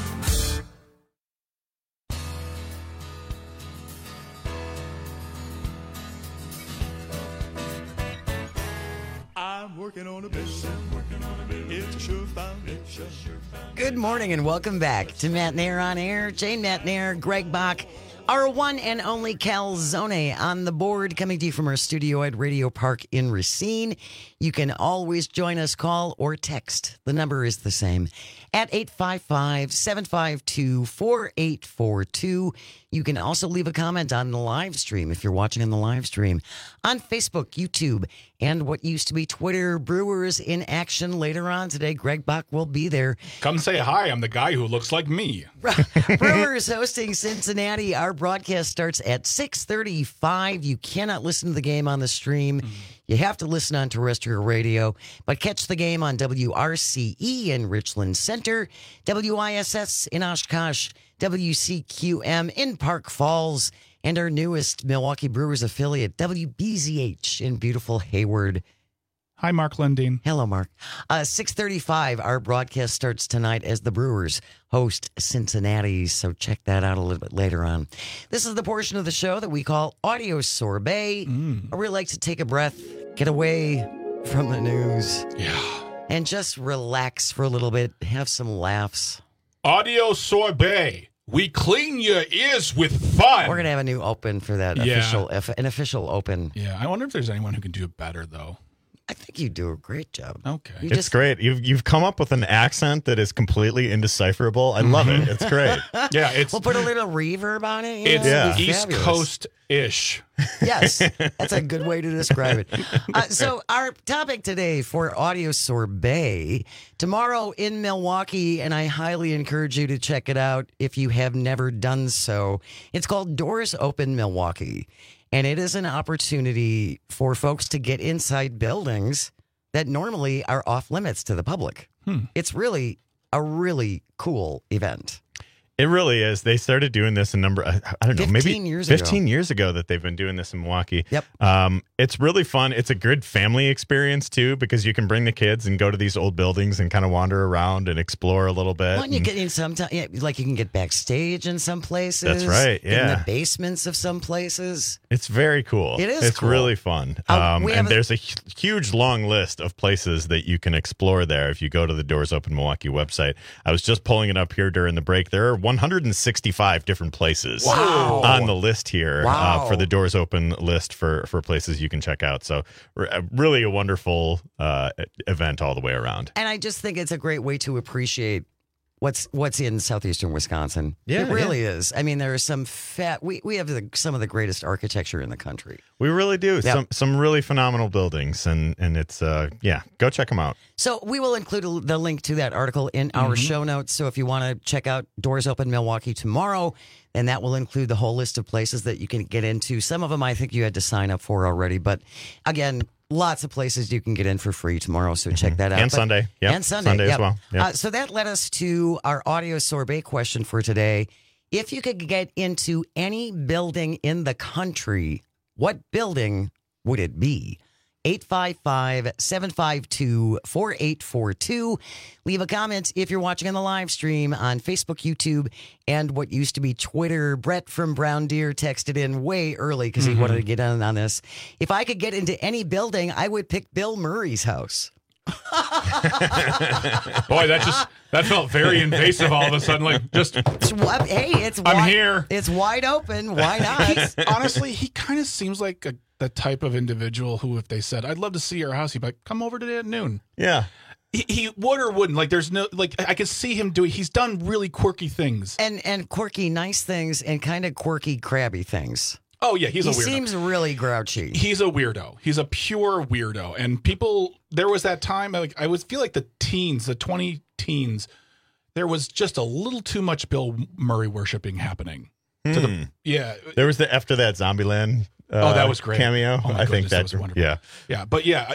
Working on a business, working on a business. It's a sure foundation. Good morning and welcome back to Matt Nair on Air. Jane Matt Nair, Greg Bach, our one and only Calzone on the board, coming to you from our studio at Radio Park in Racine. You can always join us, call or text. The number is the same at eight five five, seven five two, four eight four two. You can also leave a comment on the live stream if you're watching on the live stream on Facebook, YouTube, and what used to be Twitter. Brewers in action later on today. Greg Bach will be there. Come say hi. I'm the guy who looks like me. Brewers hosting Cincinnati. Our broadcast starts at six thirty-five. You cannot listen to the game on the stream. Mm-hmm. You have to listen on terrestrial radio, but catch the game on W R C E in Richland Center, W I S S in Oshkosh, W C Q M in Park Falls, and our newest Milwaukee Brewers affiliate, W B Z H in beautiful Hayward. Hi, Mark Lundeen. Hello, Mark. Uh, six thirty-five, our broadcast starts tonight as the Brewers host Cincinnati, so check that out a little bit later on. This is the portion of the show that we call Audio Sorbet, mm. where we like to take a breath, get away from the news, yeah, and just relax for a little bit, have some laughs. Audio Sorbet. We clean your ears with fun. We're going to have a new open for that, yeah. official, an official open. Yeah, I wonder if there's anyone who can do it better, though. I think you do a great job. Okay. You it's just, great. You've you've come up with an accent that is completely indecipherable. I love it. It's great. Yeah, it's we'll put a little reverb on it. It's yeah. East Coast-ish. Yes, that's a good way to describe it. Uh, so our topic today for Audio Sorbet, tomorrow in Milwaukee, and I highly encourage you to check it out if you have never done so. It's called Doors Open Milwaukee. And it is an opportunity for folks to get inside buildings that normally are off limits to the public. Hmm. It's really a really cool event. It really is. They started doing this a number, I don't know, maybe years fifteen ago. years ago that they've been doing this in Milwaukee. Yep. Um, it's really fun. It's a good family experience, too, because you can bring the kids and go to these old buildings and kind of wander around and explore a little bit. Well, and you and, get in some time, yeah, like you can get backstage in some places. That's right, yeah. In the basements of some places. It's very cool. It is It's cool. really fun. Uh, Um, we and have a- there's a hu- huge long list of places that you can explore there if you go to the Doors Open Milwaukee website. I was just pulling it up here during the break. There are one hundred sixty-five different places wow. on the list here wow. uh, for the Doors Open list for, for places you can check out. So r- really a wonderful uh, event all the way around. And I just think it's a great way to appreciate what's what's in southeastern Wisconsin. Yeah, it really yeah. is. I mean, there are some fat. We we have the, some of the greatest architecture in the country. We really do. Yep. Some some really phenomenal buildings, and and it's uh yeah, go check them out. So we will include a, the link to that article in our Mm-hmm. show notes. So if you want to check out Doors Open Milwaukee tomorrow, then that will include the whole list of places that you can get into. Some of them I think you had to sign up for already, but again, lots of places you can get in for free tomorrow, so check that out. And But- Sunday. Yep. And Sunday. Sunday as yep. well. Yep. Uh, so that led us to our audio sorbet question for today. If you could get into any building in the country, what building would it be? eight five five, seven five two, four eight four two. Leave a comment if you're watching on the live stream on Facebook, YouTube, and what used to be Twitter. Brett from Brown Deer texted in way early because he Mhm. wanted to get in on this. If I could get into any building, I would pick Bill Murray's house. Boy, that just that felt very invasive all of a sudden. Like, just It's wi- hey, it's I'm wide, here. It's wide open. Why not? He's- honestly, he kind of seems like a, the type of individual who, if they said, "I'd love to see your house," he'd be like, "Come over today at noon." Yeah. He, he would or wouldn't. Like, there's no like I could see him doing. He's done really quirky things. and and quirky, nice things, and kind of quirky, crabby things. Oh yeah, he's he a weirdo. seems really grouchy. He's a weirdo. He's a pure weirdo. And people, there was that time, like I would feel like the teens, the twenty teens, there was just a little too much Bill Murray worshiping happening. To Hmm. the, yeah. There was the after that Zombieland. Uh, Oh, that was great. cameo. Oh, my I think goodness, that that, was wonderful. yeah. Yeah, but yeah,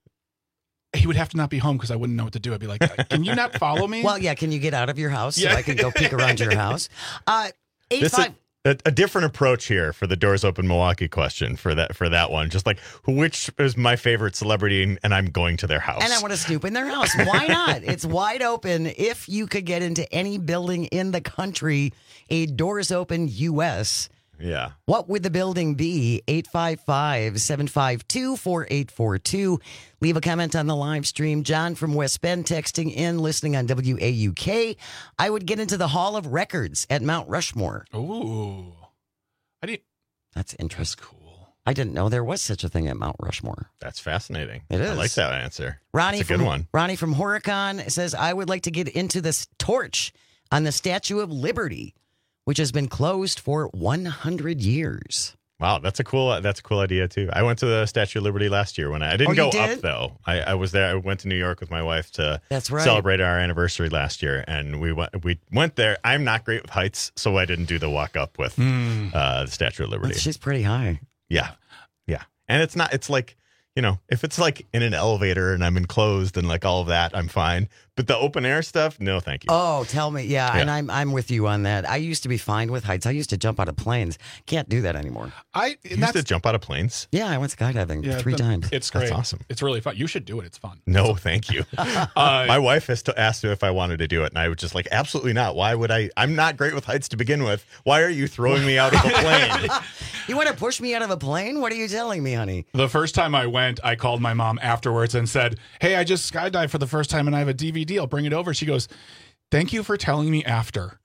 I, he would have to not be home because I wouldn't know what to do. I'd be like, "Can you not follow me?" Well, yeah. Can you get out of your house Yeah. so I can go peek around your house? Uh, eight This five. is a, a different approach here for the Doors Open Milwaukee question for that for that one. Just like which is my favorite celebrity, and, and I'm going to their house. And I want to snoop in their house. Why not? It's wide open. If you could get into any building in the country, a Doors Open U S, yeah. what would the building be? eight five five, seven five two, four eight four two. Leave a comment on the live stream. John from West Bend texting in, listening on W A U K. I would get into the Hall of Records at Mount Rushmore. Ooh. I didn't. That's interesting. Cool. I didn't know there was such a thing at Mount Rushmore. That's fascinating. It I is. like that answer. Ronnie That's a from, good one. Ronnie from Horicon says, I would like to get into this torch on the Statue of Liberty, which has been closed for one hundred years. Wow, that's a cool. That's a cool idea too. I went to the Statue of Liberty last year when I, I didn't Oh, you go up did? though. I, I was there. I went to New York with my wife to That's right. celebrate our anniversary last year, and we went. We went there. I'm not great with heights, so I didn't do the walk up with Hmm. uh, the Statue of Liberty. She's pretty high. Yeah, yeah, and it's not. It's like you know, if it's like in an elevator and I'm enclosed and like all of that, I'm fine. But the open air stuff, no, thank you. Oh, tell me. Yeah, Yeah. and I'm I'm with you on that. I used to be fine with heights. I used to jump out of planes. Can't do that anymore. I You used to jump out of planes? Yeah, I went skydiving Yeah, three then times. It's That's great. awesome. It's really fun. You should do it. It's fun. No, thank you. Uh, My wife has to asked me if I wanted to do it, and I was just like, absolutely not. Why would I? I'm not great with heights to begin with. Why are you throwing me out of a plane? You want to push me out of a plane? What are you telling me, honey? The first time I went, I called my mom afterwards and said, "Hey, I just skydived for the first time and I have a D V D. I'll bring it over." She goes, "Thank you for telling me after."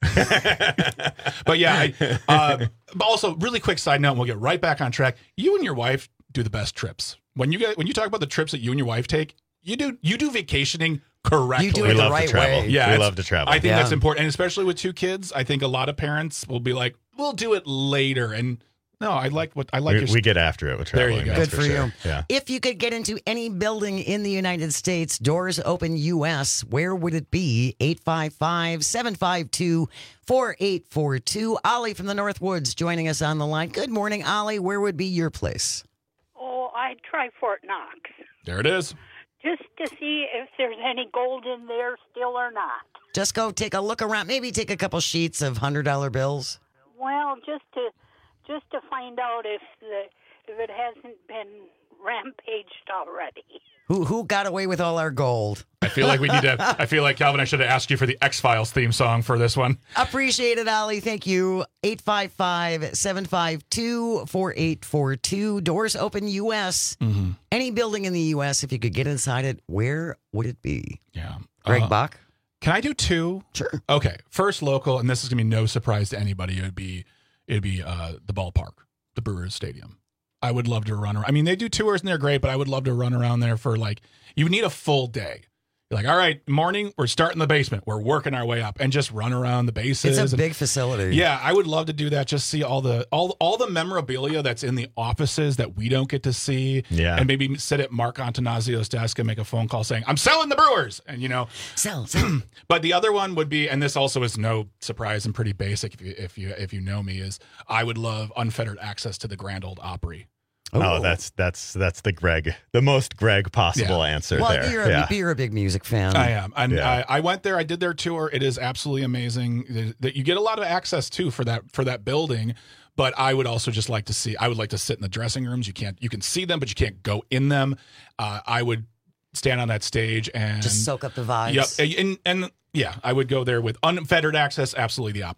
But yeah, I, uh, but also really quick side note, and we'll get right back on track. You and your wife do the best trips. When you get when you talk about the trips that you and your wife take, you do you do vacationing correctly. You do it We the love right to travel. way. Yeah, we it's- love to travel. I think Yeah. that's important, and especially with two kids, I think a lot of parents will be like, "We'll do it later," and no, I like what I like. we, your, we get after it with There traveling. you go. that's Good for sure. you. Yeah. If you could get into any building in the United States, Doors Open U S, where would it be? eight five five, seven five two, four eight four two. Ollie from the Northwoods joining us on the line. Good morning, Ollie. Where would be your place? Oh, I'd try Fort Knox there it is. just to see if there's any gold in there still or not. Just go take a look around. Maybe take a couple sheets of one hundred dollar bills. Well, just to just to find out if the if it hasn't been rampaged already. Who who got away with all our gold? I feel like we need to. I feel like Calvin, I should have asked you for the X Files theme song for this one. Appreciate it, Ollie. Thank you. eight five five, seven five two, four eight four two. Doors Open U S. Mm-hmm. Any building in the U S, if you could get inside it, where would it be? Yeah, Greg Uh, Bach? Can I do two? Sure. Okay. First local, and this is gonna be no surprise to anybody. It would be it'd be uh, the ballpark, the Brewers Stadium. I would love to run around. I mean, they do tours and they're great, but I would love to run around there for like you need a full day. You're like, all right, morning, we're starting the basement. We're working our way up and just run around the bases. It's a and- big facility. Yeah, I would love to do that. Just see all the all all the memorabilia that's in the offices that we don't get to see. Yeah. And maybe sit at Mark Antonazio's desk and make a phone call saying, "I'm selling the Brewers," and you know, Sell, sell. but the other one would be, and this also is no surprise and pretty basic if you if you if you know me, is I would love unfettered access to the Grand Ole Opry. Oh, that's that's that's the Greg, the most Greg possible Yeah. answer well, there. You're, a, yeah. you're a big music fan. I am, and Yeah. I, I went there. I did their tour. It is absolutely amazing. That you get a lot of access too for that for that building. But I would also just like to see. I would like to sit in the dressing rooms. You can't. You can see them, but you can't go in them. Uh, I would stand on that stage and Just soak up the vibes. Yep, and, and and yeah, I would go there with unfettered access. Absolutely, the Opry.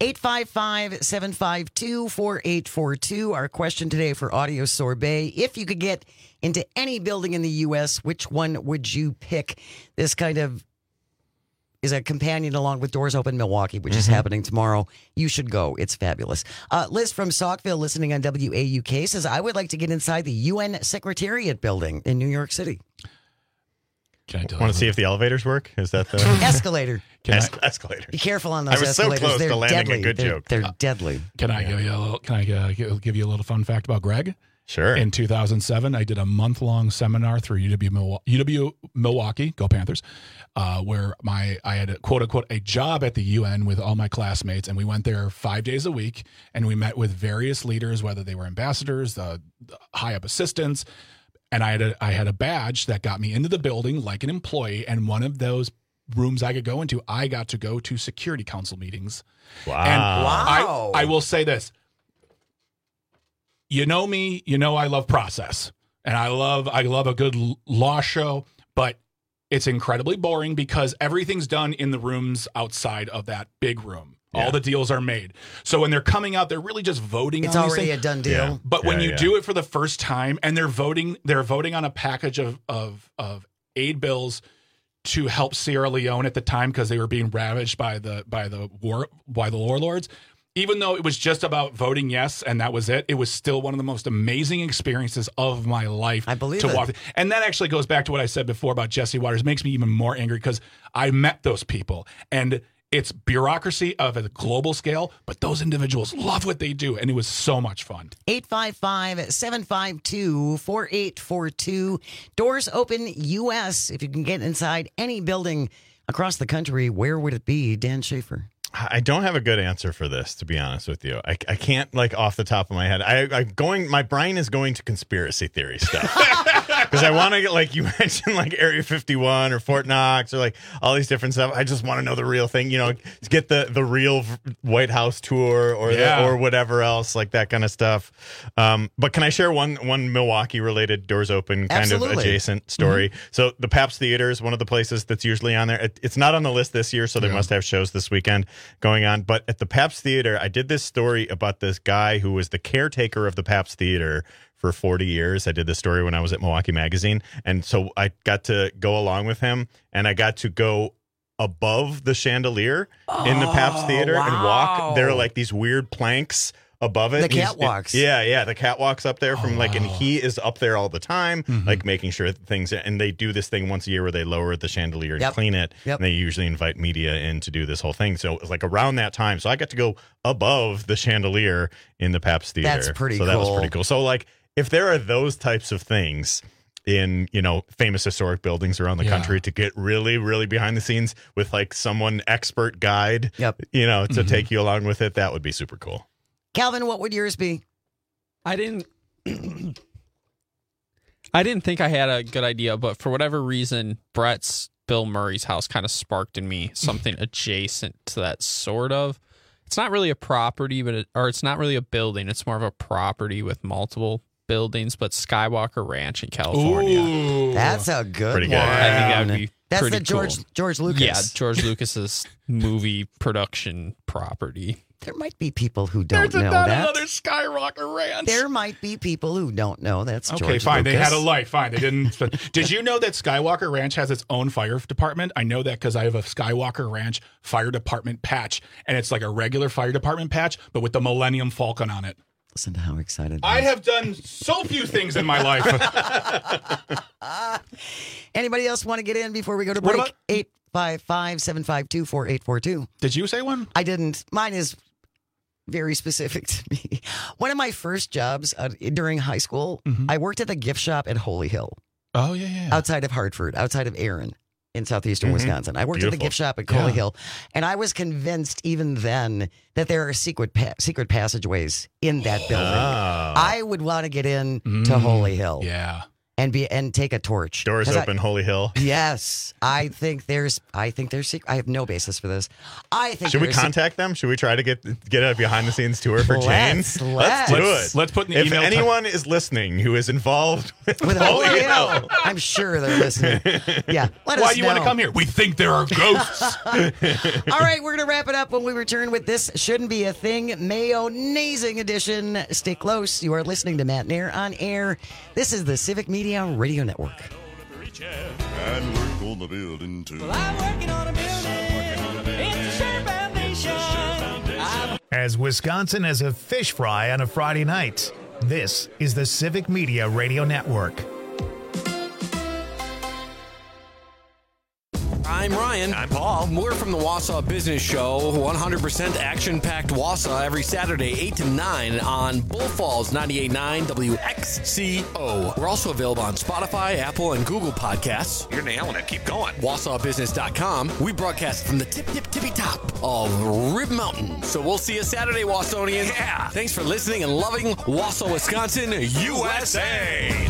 eight five five, seven five two, four eight four two. Our question today for Audio Sorbet. If you could get into any building in the U S, which one would you pick? This kind of is a companion along with Doors Open Milwaukee, which mm-hmm. is happening tomorrow. You should go. It's fabulous. Uh, Liz from Saukville, listening on W A U K, says, I would like to get inside the U N Secretariat building in New York City. Can I want to see if the elevators work? Is that the escalator? Es- escalator. Be careful on those I was escalators. so close they're to landing deadly. a good they're, joke. They're Uh, deadly. Can I give you a little, can I uh, give you a little fun fact about Greg? Sure. In two thousand seven, I did a month-long seminar through U W Milwaukee, U W Milwaukee, go Panthers, uh, where my I had a quote-unquote a job at the U N with all my classmates, and we went there five days a week, and we met with various leaders, whether they were ambassadors, the, the high-up assistants, and I had a, I had a badge that got me into the building like an employee, and one of those rooms I could go into, I got to go to security council meetings. Wow. And wow. I, I will say this. You know me, you know I love process, and I love I love a good law show, but it's incredibly boring because everything's done in the rooms outside of that big room. Yeah. All the deals are made. So when they're coming out, they're really just voting It's on these already things. a done deal. Yeah. But Yeah, when you yeah. do it for the first time and they're voting, they're voting on a package of of of aid bills to help Sierra Leone at the time because they were being ravaged by the by the war by the warlords. Even though it was just about voting yes and that was it, it was still one of the most amazing experiences of my life. I believe to it. walk. And that actually goes back to what I said before about Jesse Waters. It makes me even more angry because I met those people and it's bureaucracy of a global scale, but those individuals love what they do, and it was so much fun. eight five five, seven five two, four eight four two. Doors Open U S. If you can get inside any building across the country, where would it be? Dan Schaefer. I don't have a good answer for this, to be honest with you. I, I can't, like, off the top of my head. I, I'm going, my brain is going to conspiracy theory stuff. Because I want to get, like, you mentioned, like, Area fifty-one or Fort Knox or, like, all these different stuff. I just want to know the real thing, you know, get the, the real White House tour or Yeah. the, or whatever else, like that kind of stuff. Um, but can I share one, one Milwaukee-related Doors Open kind Absolutely. of adjacent story? Mm-hmm. So the Pabst Theater is one of the places that's usually on there. It, it's not on the list this year, so they Yeah. must have shows this weekend going on. But at the Pabst Theater, I did this story about this guy who was the caretaker of the Pabst Theater for forty years. I did this story when I was at Milwaukee Magazine. And so I got to go along with him, and I got to go above the chandelier in the Pabst Theater wow. and walk. There are like these weird planks above it. The And he's- catwalks. Yeah, yeah. The catwalks up there from Oh, like, and wow. he is up there all the time, Mhm. like making sure that things, and they do this thing once a year where they lower the chandelier and Yep. clean it. Yep. And they usually invite media in to do this whole thing. So it was like around that time. So I got to go above the chandelier in the Pabst Theater. That's pretty So that was cool. pretty cool. So like, if there are those types of things in, you know, famous historic buildings around the Yeah. country to get really, really behind the scenes with like someone expert guide, Yep. you know, to Mhm. take you along with it, that would be super cool. Calvin, what would yours be? I didn't I didn't think I had a good idea, but for whatever reason, Brett's Bill Murray's house kind of sparked in me something adjacent to that, sort of. It's not really a property, but it, or it's not really a building. It's more of a property with multiple buildings, but Skywalker Ranch in California. Ooh. That's a good Pretty one. good. I think that would be That's pretty the George cool. George Lucas. Yeah, George Lucas's movie production property. There might be people who don't There's know not that. another Skywalker Ranch. There might be people who don't know that's Okay, George fine. They Lucas. had a life. Fine. They didn't. Did you know that Skywalker Ranch has its own fire department? I know that because I have a Skywalker Ranch fire department patch, and it's like a regular fire department patch, but with the Millennium Falcon on it. Listen to how excited I he is. have done so few things in my life. Anybody else want to get in before we go to What break? about- eight five five, seven five two, four eight four two. Did you say one? I didn't. Mine is very specific to me. One of my first jobs uh, during high school, Mhm. I worked at the gift shop at Holy Hill, Oh, yeah, yeah. outside of Hartford, outside of Erin in southeastern Mhm. Wisconsin. I worked at the Beautiful. gift shop at Holy Yeah. Hill, and I was convinced even then that there are secret pa- secret passageways in that building. Oh. I would want to get in to Mm, Holy Hill Yeah. and be and take a torch. Doors 'Cause open, I, Holy Hill. Yes, I think there's. I think there's. sec- I have no basis for this. I think. Should we there's sec- contact them? Should we try to get get a behind the scenes tour for Jane? Let's, Let's do let's, it. Let's put in the if email. anyone is listening who is involved with, with Holy Holy Hill, Hill, I'm sure they're listening. Yeah, let Why us do you know. want to come here? We think there are ghosts. All right, we're gonna wrap it up when we return with This Shouldn't Be a Thing Mayonnaising edition. Stay close. You are listening to Matt Nair on air. This is the Civic Media Radio Network. And work on the building too. I'm working on a building. It's a Sure Foundation. As Wisconsin has a fish fry on a Friday night, this is the Civic Media Radio Network. I'm Ryan. I'm Paul. We're from the Wausau Business Show, one hundred percent action-packed Wausau every Saturday, eight to nine on Bull Falls ninety-eight point nine W X C O. We're also available on Spotify, Apple, and Google Podcasts. You're nailing it. Keep going. Wausau Business dot com. We broadcast from the tip, tip, tippy top of Rib Mountain. So we'll see you Saturday, Wausonians. Yeah. Thanks for listening and loving Wausau, Wisconsin, U S A.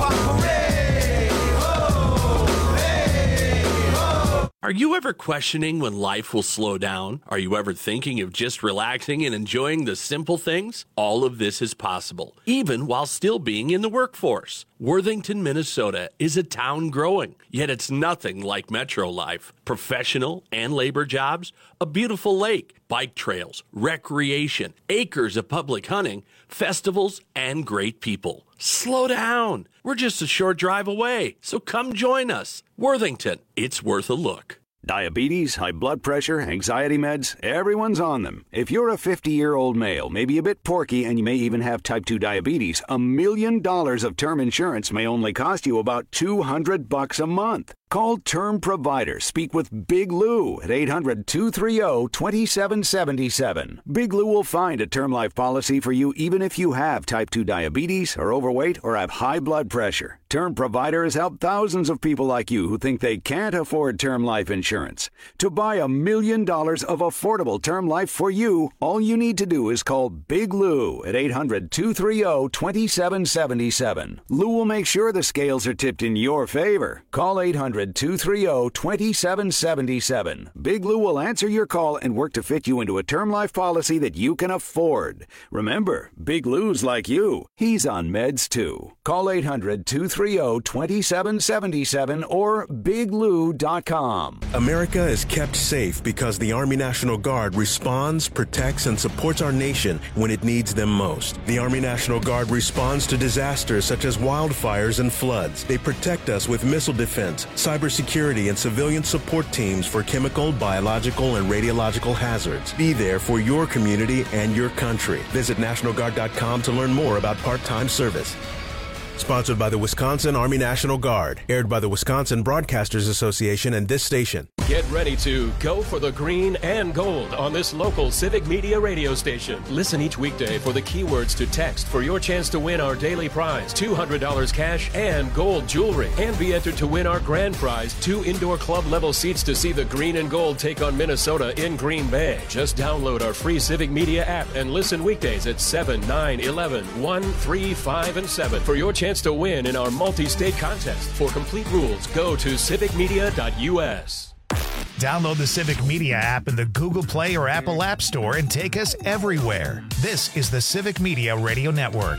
Are you ever questioning when life will slow down? Are you ever thinking of just relaxing and enjoying the simple things? All of this is possible, even while still being in the workforce. Worthington, Minnesota is a town growing, yet it's nothing like metro life. Professional and labor jobs, a beautiful lake, bike trails, recreation, acres of public hunting, festivals, and great people. Slow down. We're just a short drive away, so come join us. Worthington, it's worth a look. Diabetes, high blood pressure, anxiety meds, everyone's on them. If you're a fifty-year-old male, maybe a bit porky, and you may even have type two diabetes, a million dollars of term insurance may only cost you about two hundred bucks a month. Call Term Provider. Speak with Big Lou at eight hundred, two three zero, two seven seven seven. Big Lou will find a term life policy for you even if you have type two diabetes, are overweight, or have high blood pressure. Term Provider has helped thousands of people like you who think they can't afford term life insurance. To buy a million dollars of affordable term life for you, all you need to do is call Big Lou at eight hundred, two three zero, two seven seven seven. Lou will make sure the scales are tipped in your favor. Call eight hundred, two three zero, two seven seven seven. Big Lou will answer your call and work to fit you into a term life policy that you can afford. Remember, Big Lou's like you. He's on meds too. Call eight hundred, two three zero, two seven seven seven or big lou dot com. America is kept safe because the Army National Guard responds, protects, and supports our nation when it needs them most. The Army National Guard responds to disasters such as wildfires and floods. They protect us with missile defense, cybersecurity, and civilian support teams for chemical, biological, and radiological hazards. Be there for your community and your country. Visit national guard dot com to learn more about part-time service. Sponsored by the Wisconsin Army National Guard. Aired by the Wisconsin Broadcasters Association and this station. Get ready to go for the green and gold on this local Civic Media radio station. Listen each weekday for the keywords to text for your chance to win our daily prize, two hundred dollars cash and gold jewelry. And be entered to win our grand prize, two indoor club level seats to see the green and gold take on Minnesota in Green Bay. Just download our free Civic Media app and listen weekdays at seven, nine, eleven, one, three, five, and seven for your chance to win in our multi-state contest. For complete rules, go to civic media dot U S. Download the Civic Media app in the Google Play or Apple App Store and take us everywhere. This is the Civic Media Radio Network.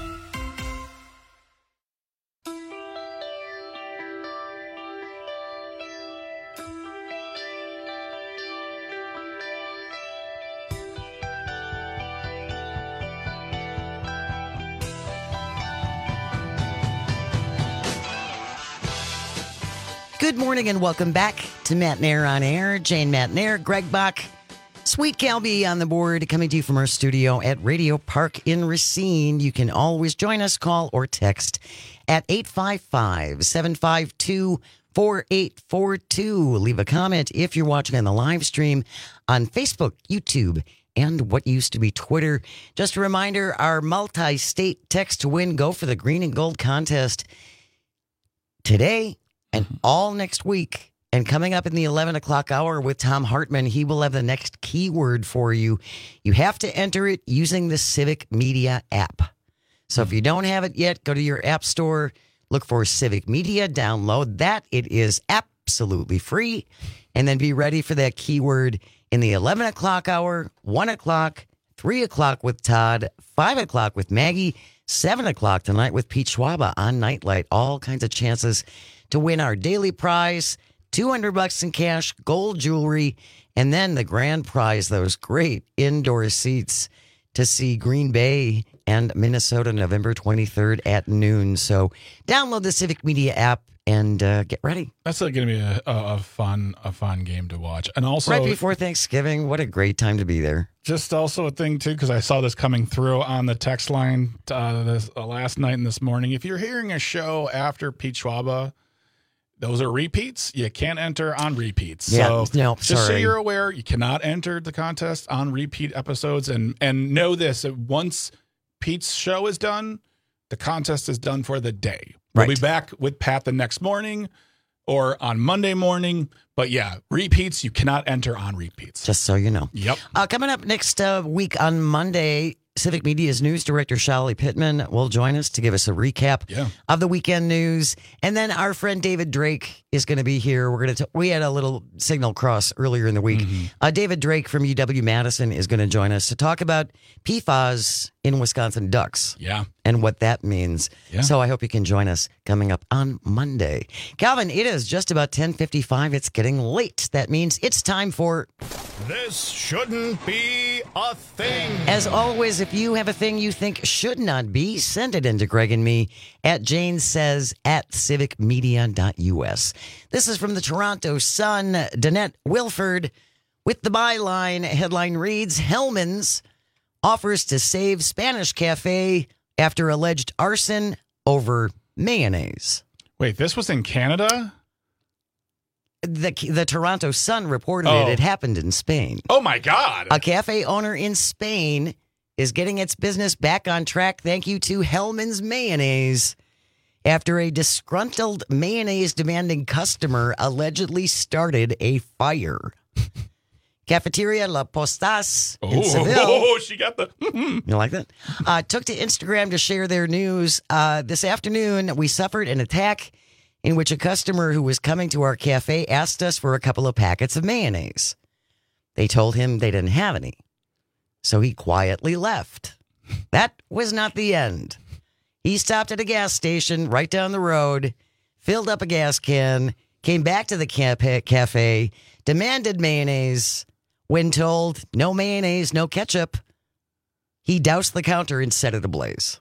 Good morning and welcome back to Matt Nair on Air. Jane Matt Nair, Greg Bach, Sweet Calby on the board, coming to you from our studio at Radio Park in Racine. You can always join us, call or text at eight five five, seven five two, four eight four two. Leave a comment if you're watching on the live stream on Facebook, YouTube, and what used to be Twitter. Just a reminder, our multi-state text to win, go for the green and gold contest today and all next week. And coming up in the eleven o'clock hour with Tom Hartman, he will have the next keyword for you. You have to enter it using the Civic Media app. So if you don't have it yet, go to your app store, look for Civic Media, download that. It is absolutely free. And then be ready for that keyword in the eleven o'clock hour, one o'clock, three o'clock with Todd, five o'clock with Maggie, seven o'clock tonight with Pete Schwaba on Nightlight. All kinds of chances to win our daily prize, two hundred bucks in cash, gold jewelry, and then the grand prize, those great indoor seats to see Green Bay and Minnesota November twenty-third at noon. So download the Civic Media app and uh, get ready. That's going to be a, a, a fun a fun game to watch. And also right before Thanksgiving, what a great time to be there. Just also a thing, too, because I saw this coming through on the text line uh, this, uh, last night and this morning. If you're hearing a show after Pete Schwaba, those are repeats. You can't enter on repeats. Yeah, so no, just so sorry. you're aware, you cannot enter the contest on repeat episodes. And, and know this, that once Pete's show is done, the contest is done for the day. We'll Right. be back with Pat the next morning or on Monday morning. But yeah, repeats, you cannot enter on repeats. Just so you know. Yep. Uh, coming up next uh, week on Monday, Civic Media's news director, Shelly Pittman, will join us to give us a recap Yeah. of the weekend news. And then our friend David Drake is going to be here. We're going to. We had a little signal cross earlier in the week. Mm-hmm. Uh, David Drake from U W Madison is going to join us to talk about P FAS in Wisconsin ducks. Yeah. And what that means. Yeah. So I hope you can join us coming up on Monday. Calvin, it is just about ten fifty-five. It's getting late. That means it's time for This shouldn't be a thing. As always, if you have a thing you think should not be, send it in to Greg and me at Jane Says at civic media dot U S. This is from the Toronto Sun. Danette Wilford with the byline. Headline reads, Hellman's offers to save Spanish Cafe after alleged arson over mayonnaise. Wait, this was in Canada? The, the Toronto Sun reported Oh. it. It happened in Spain. Oh, my God. A cafe owner in Spain is getting its business back on track thank you to Hellman's Mayonnaise after a disgruntled mayonnaise-demanding customer allegedly started a fire. Cafeteria La Postas in Oh, Seville. she got the... You like that? Uh, took to Instagram to share their news. Uh, this afternoon, we suffered an attack in which a customer who was coming to our cafe asked us for a couple of packets of mayonnaise. They told him they didn't have any, so he quietly left. That was not the end. He stopped at a gas station right down the road, filled up a gas can, came back to the cafe, cafe demanded mayonnaise. When told, no mayonnaise, no ketchup, he doused the counter and set it ablaze.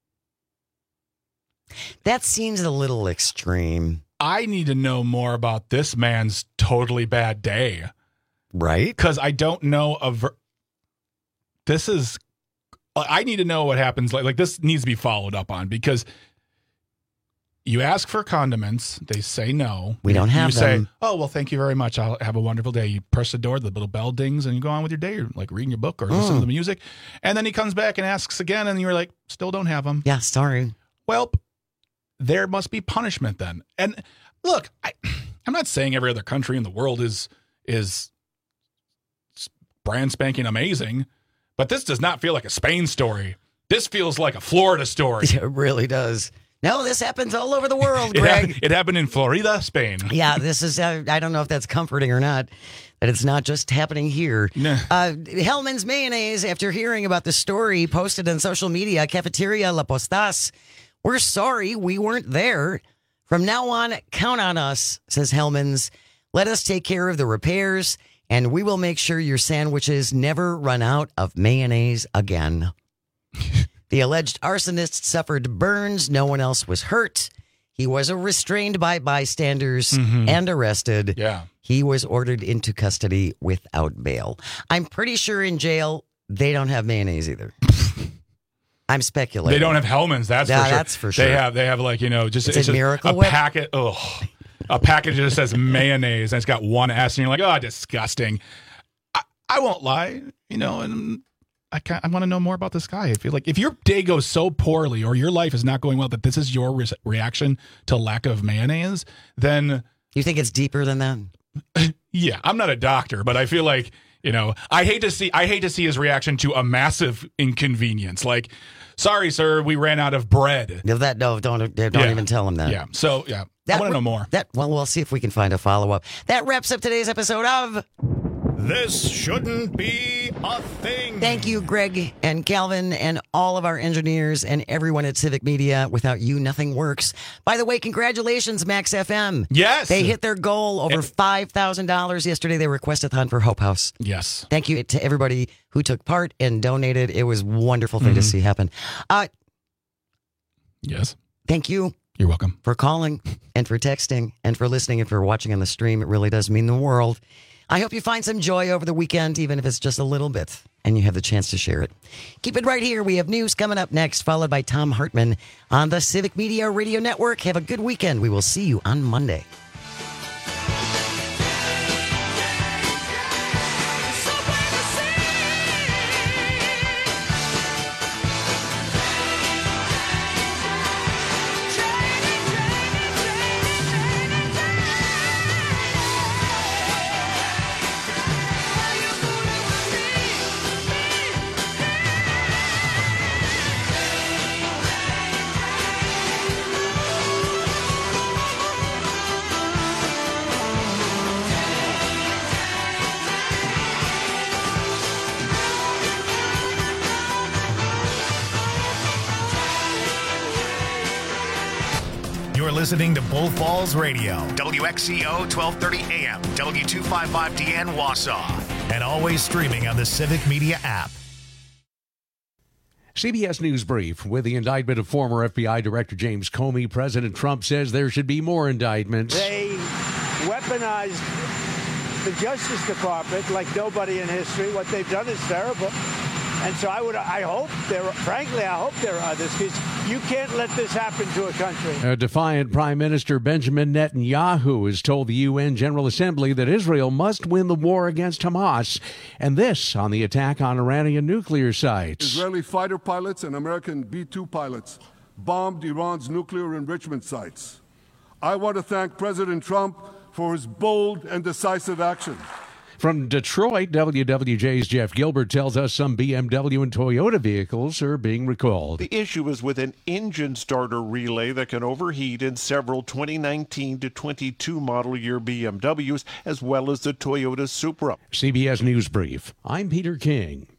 That seems a little extreme. I need to know more about this man's totally bad day. Right? Because I don't know of... This is... I need to know what happens. Like, like this needs to be followed up on because... You ask for condiments, they say no. We don't have you them. say, oh, well, thank you very much. I'll have a wonderful day. You press the door, the little bell dings, and you go on with your day. You're like reading your book or listening Mm. to the music. And then he comes back and asks again, and you're like, still don't have them. Yeah, sorry. Well, there must be punishment then. And look, I, I'm not saying every other country in the world is is brand spanking amazing, but this does not feel like a Spain story. This feels like a Florida story. It really does. No, this happens all over the world, It, Greg. hap- it happened in Florida, Spain. Yeah, this is, uh, I don't know if that's comforting or not, that it's not just happening here. Nah. Uh, Hellman's Mayonnaise, after hearing about the story, posted on social media, Cafeteria La Postas, we're sorry we weren't there. From now on, count on us, says Hellman's. Let us take care of the repairs, and we will make sure your sandwiches never run out of mayonnaise again. The alleged arsonist suffered burns. No one else was hurt. He was restrained by bystanders Mhm. and arrested. Yeah. He was ordered into custody without bail. I'm pretty sure in jail, they don't have mayonnaise either. I'm speculating. They don't have Hellman's, that's Yeah, for sure. that's for sure. They have, they have like, you know, just, It's a just Miracle a Whip? packet. Ugh. A package that just says mayonnaise and it's got one S and you're like, oh, disgusting. I, I won't lie, you know, and I can't, I want to know more about this guy. I feel like if your day goes so poorly or your life is not going well that this is your re- reaction to lack of mayonnaise, then you think it's deeper than that? Yeah, I'm not a doctor, but I feel like You know, I hate to see I hate to see his reaction to a massive inconvenience. Like, sorry, sir, we ran out of bread. No, that no, don't don't Yeah. even tell him that. Yeah. So yeah, That I want to re- know more. That well, we'll see if we can find a follow up. That wraps up today's episode of This Shouldn't Be a Thing. Thank you, Greg and Calvin, and all of our engineers and everyone at Civic Media. Without you, nothing works. By the way, congratulations, Max F M. Yes. They hit their goal over five thousand dollars yesterday. They requested a hunt for Hope House. Yes. Thank you to everybody who took part and donated. It was a wonderful thing Mm-hmm. to see happen. Uh, yes. Thank you. You're welcome. For calling and for texting and for listening and for watching on the stream. It really does mean the world. I hope you find some joy over the weekend, even if it's just a little bit, and you have the chance to share it. Keep it right here. We have news coming up next, followed by Tom Hartman on the Civic Media Radio Network. Have a good weekend. We will see you on Monday. You're listening to Bull Falls Radio, W X C O twelve thirty A M, W two fifty-five D N Wausau, and always streaming on the Civic Media app. C B S News Brief. With the indictment of former F B I Director James Comey, President Trump says there should be more indictments. They weaponized the Justice Department like nobody in history. What they've done is terrible. And so I would, I hope there, frankly, I hope there are others, because you can't let this happen to a country. A defiant Prime Minister Benjamin Netanyahu has told the U N General Assembly that Israel must win the war against Hamas, and this on the attack on Iranian nuclear sites. Israeli fighter pilots and American B two pilots bombed Iran's nuclear enrichment sites. I want to thank President Trump for his bold and decisive action. From Detroit, W W J's Jeff Gilbert tells us some B M W and Toyota vehicles are being recalled. The issue is with an engine starter relay that can overheat in several twenty nineteen to twenty-two model year B M Ws, as well as the Toyota Supra. C B S News Brief. I'm Peter King.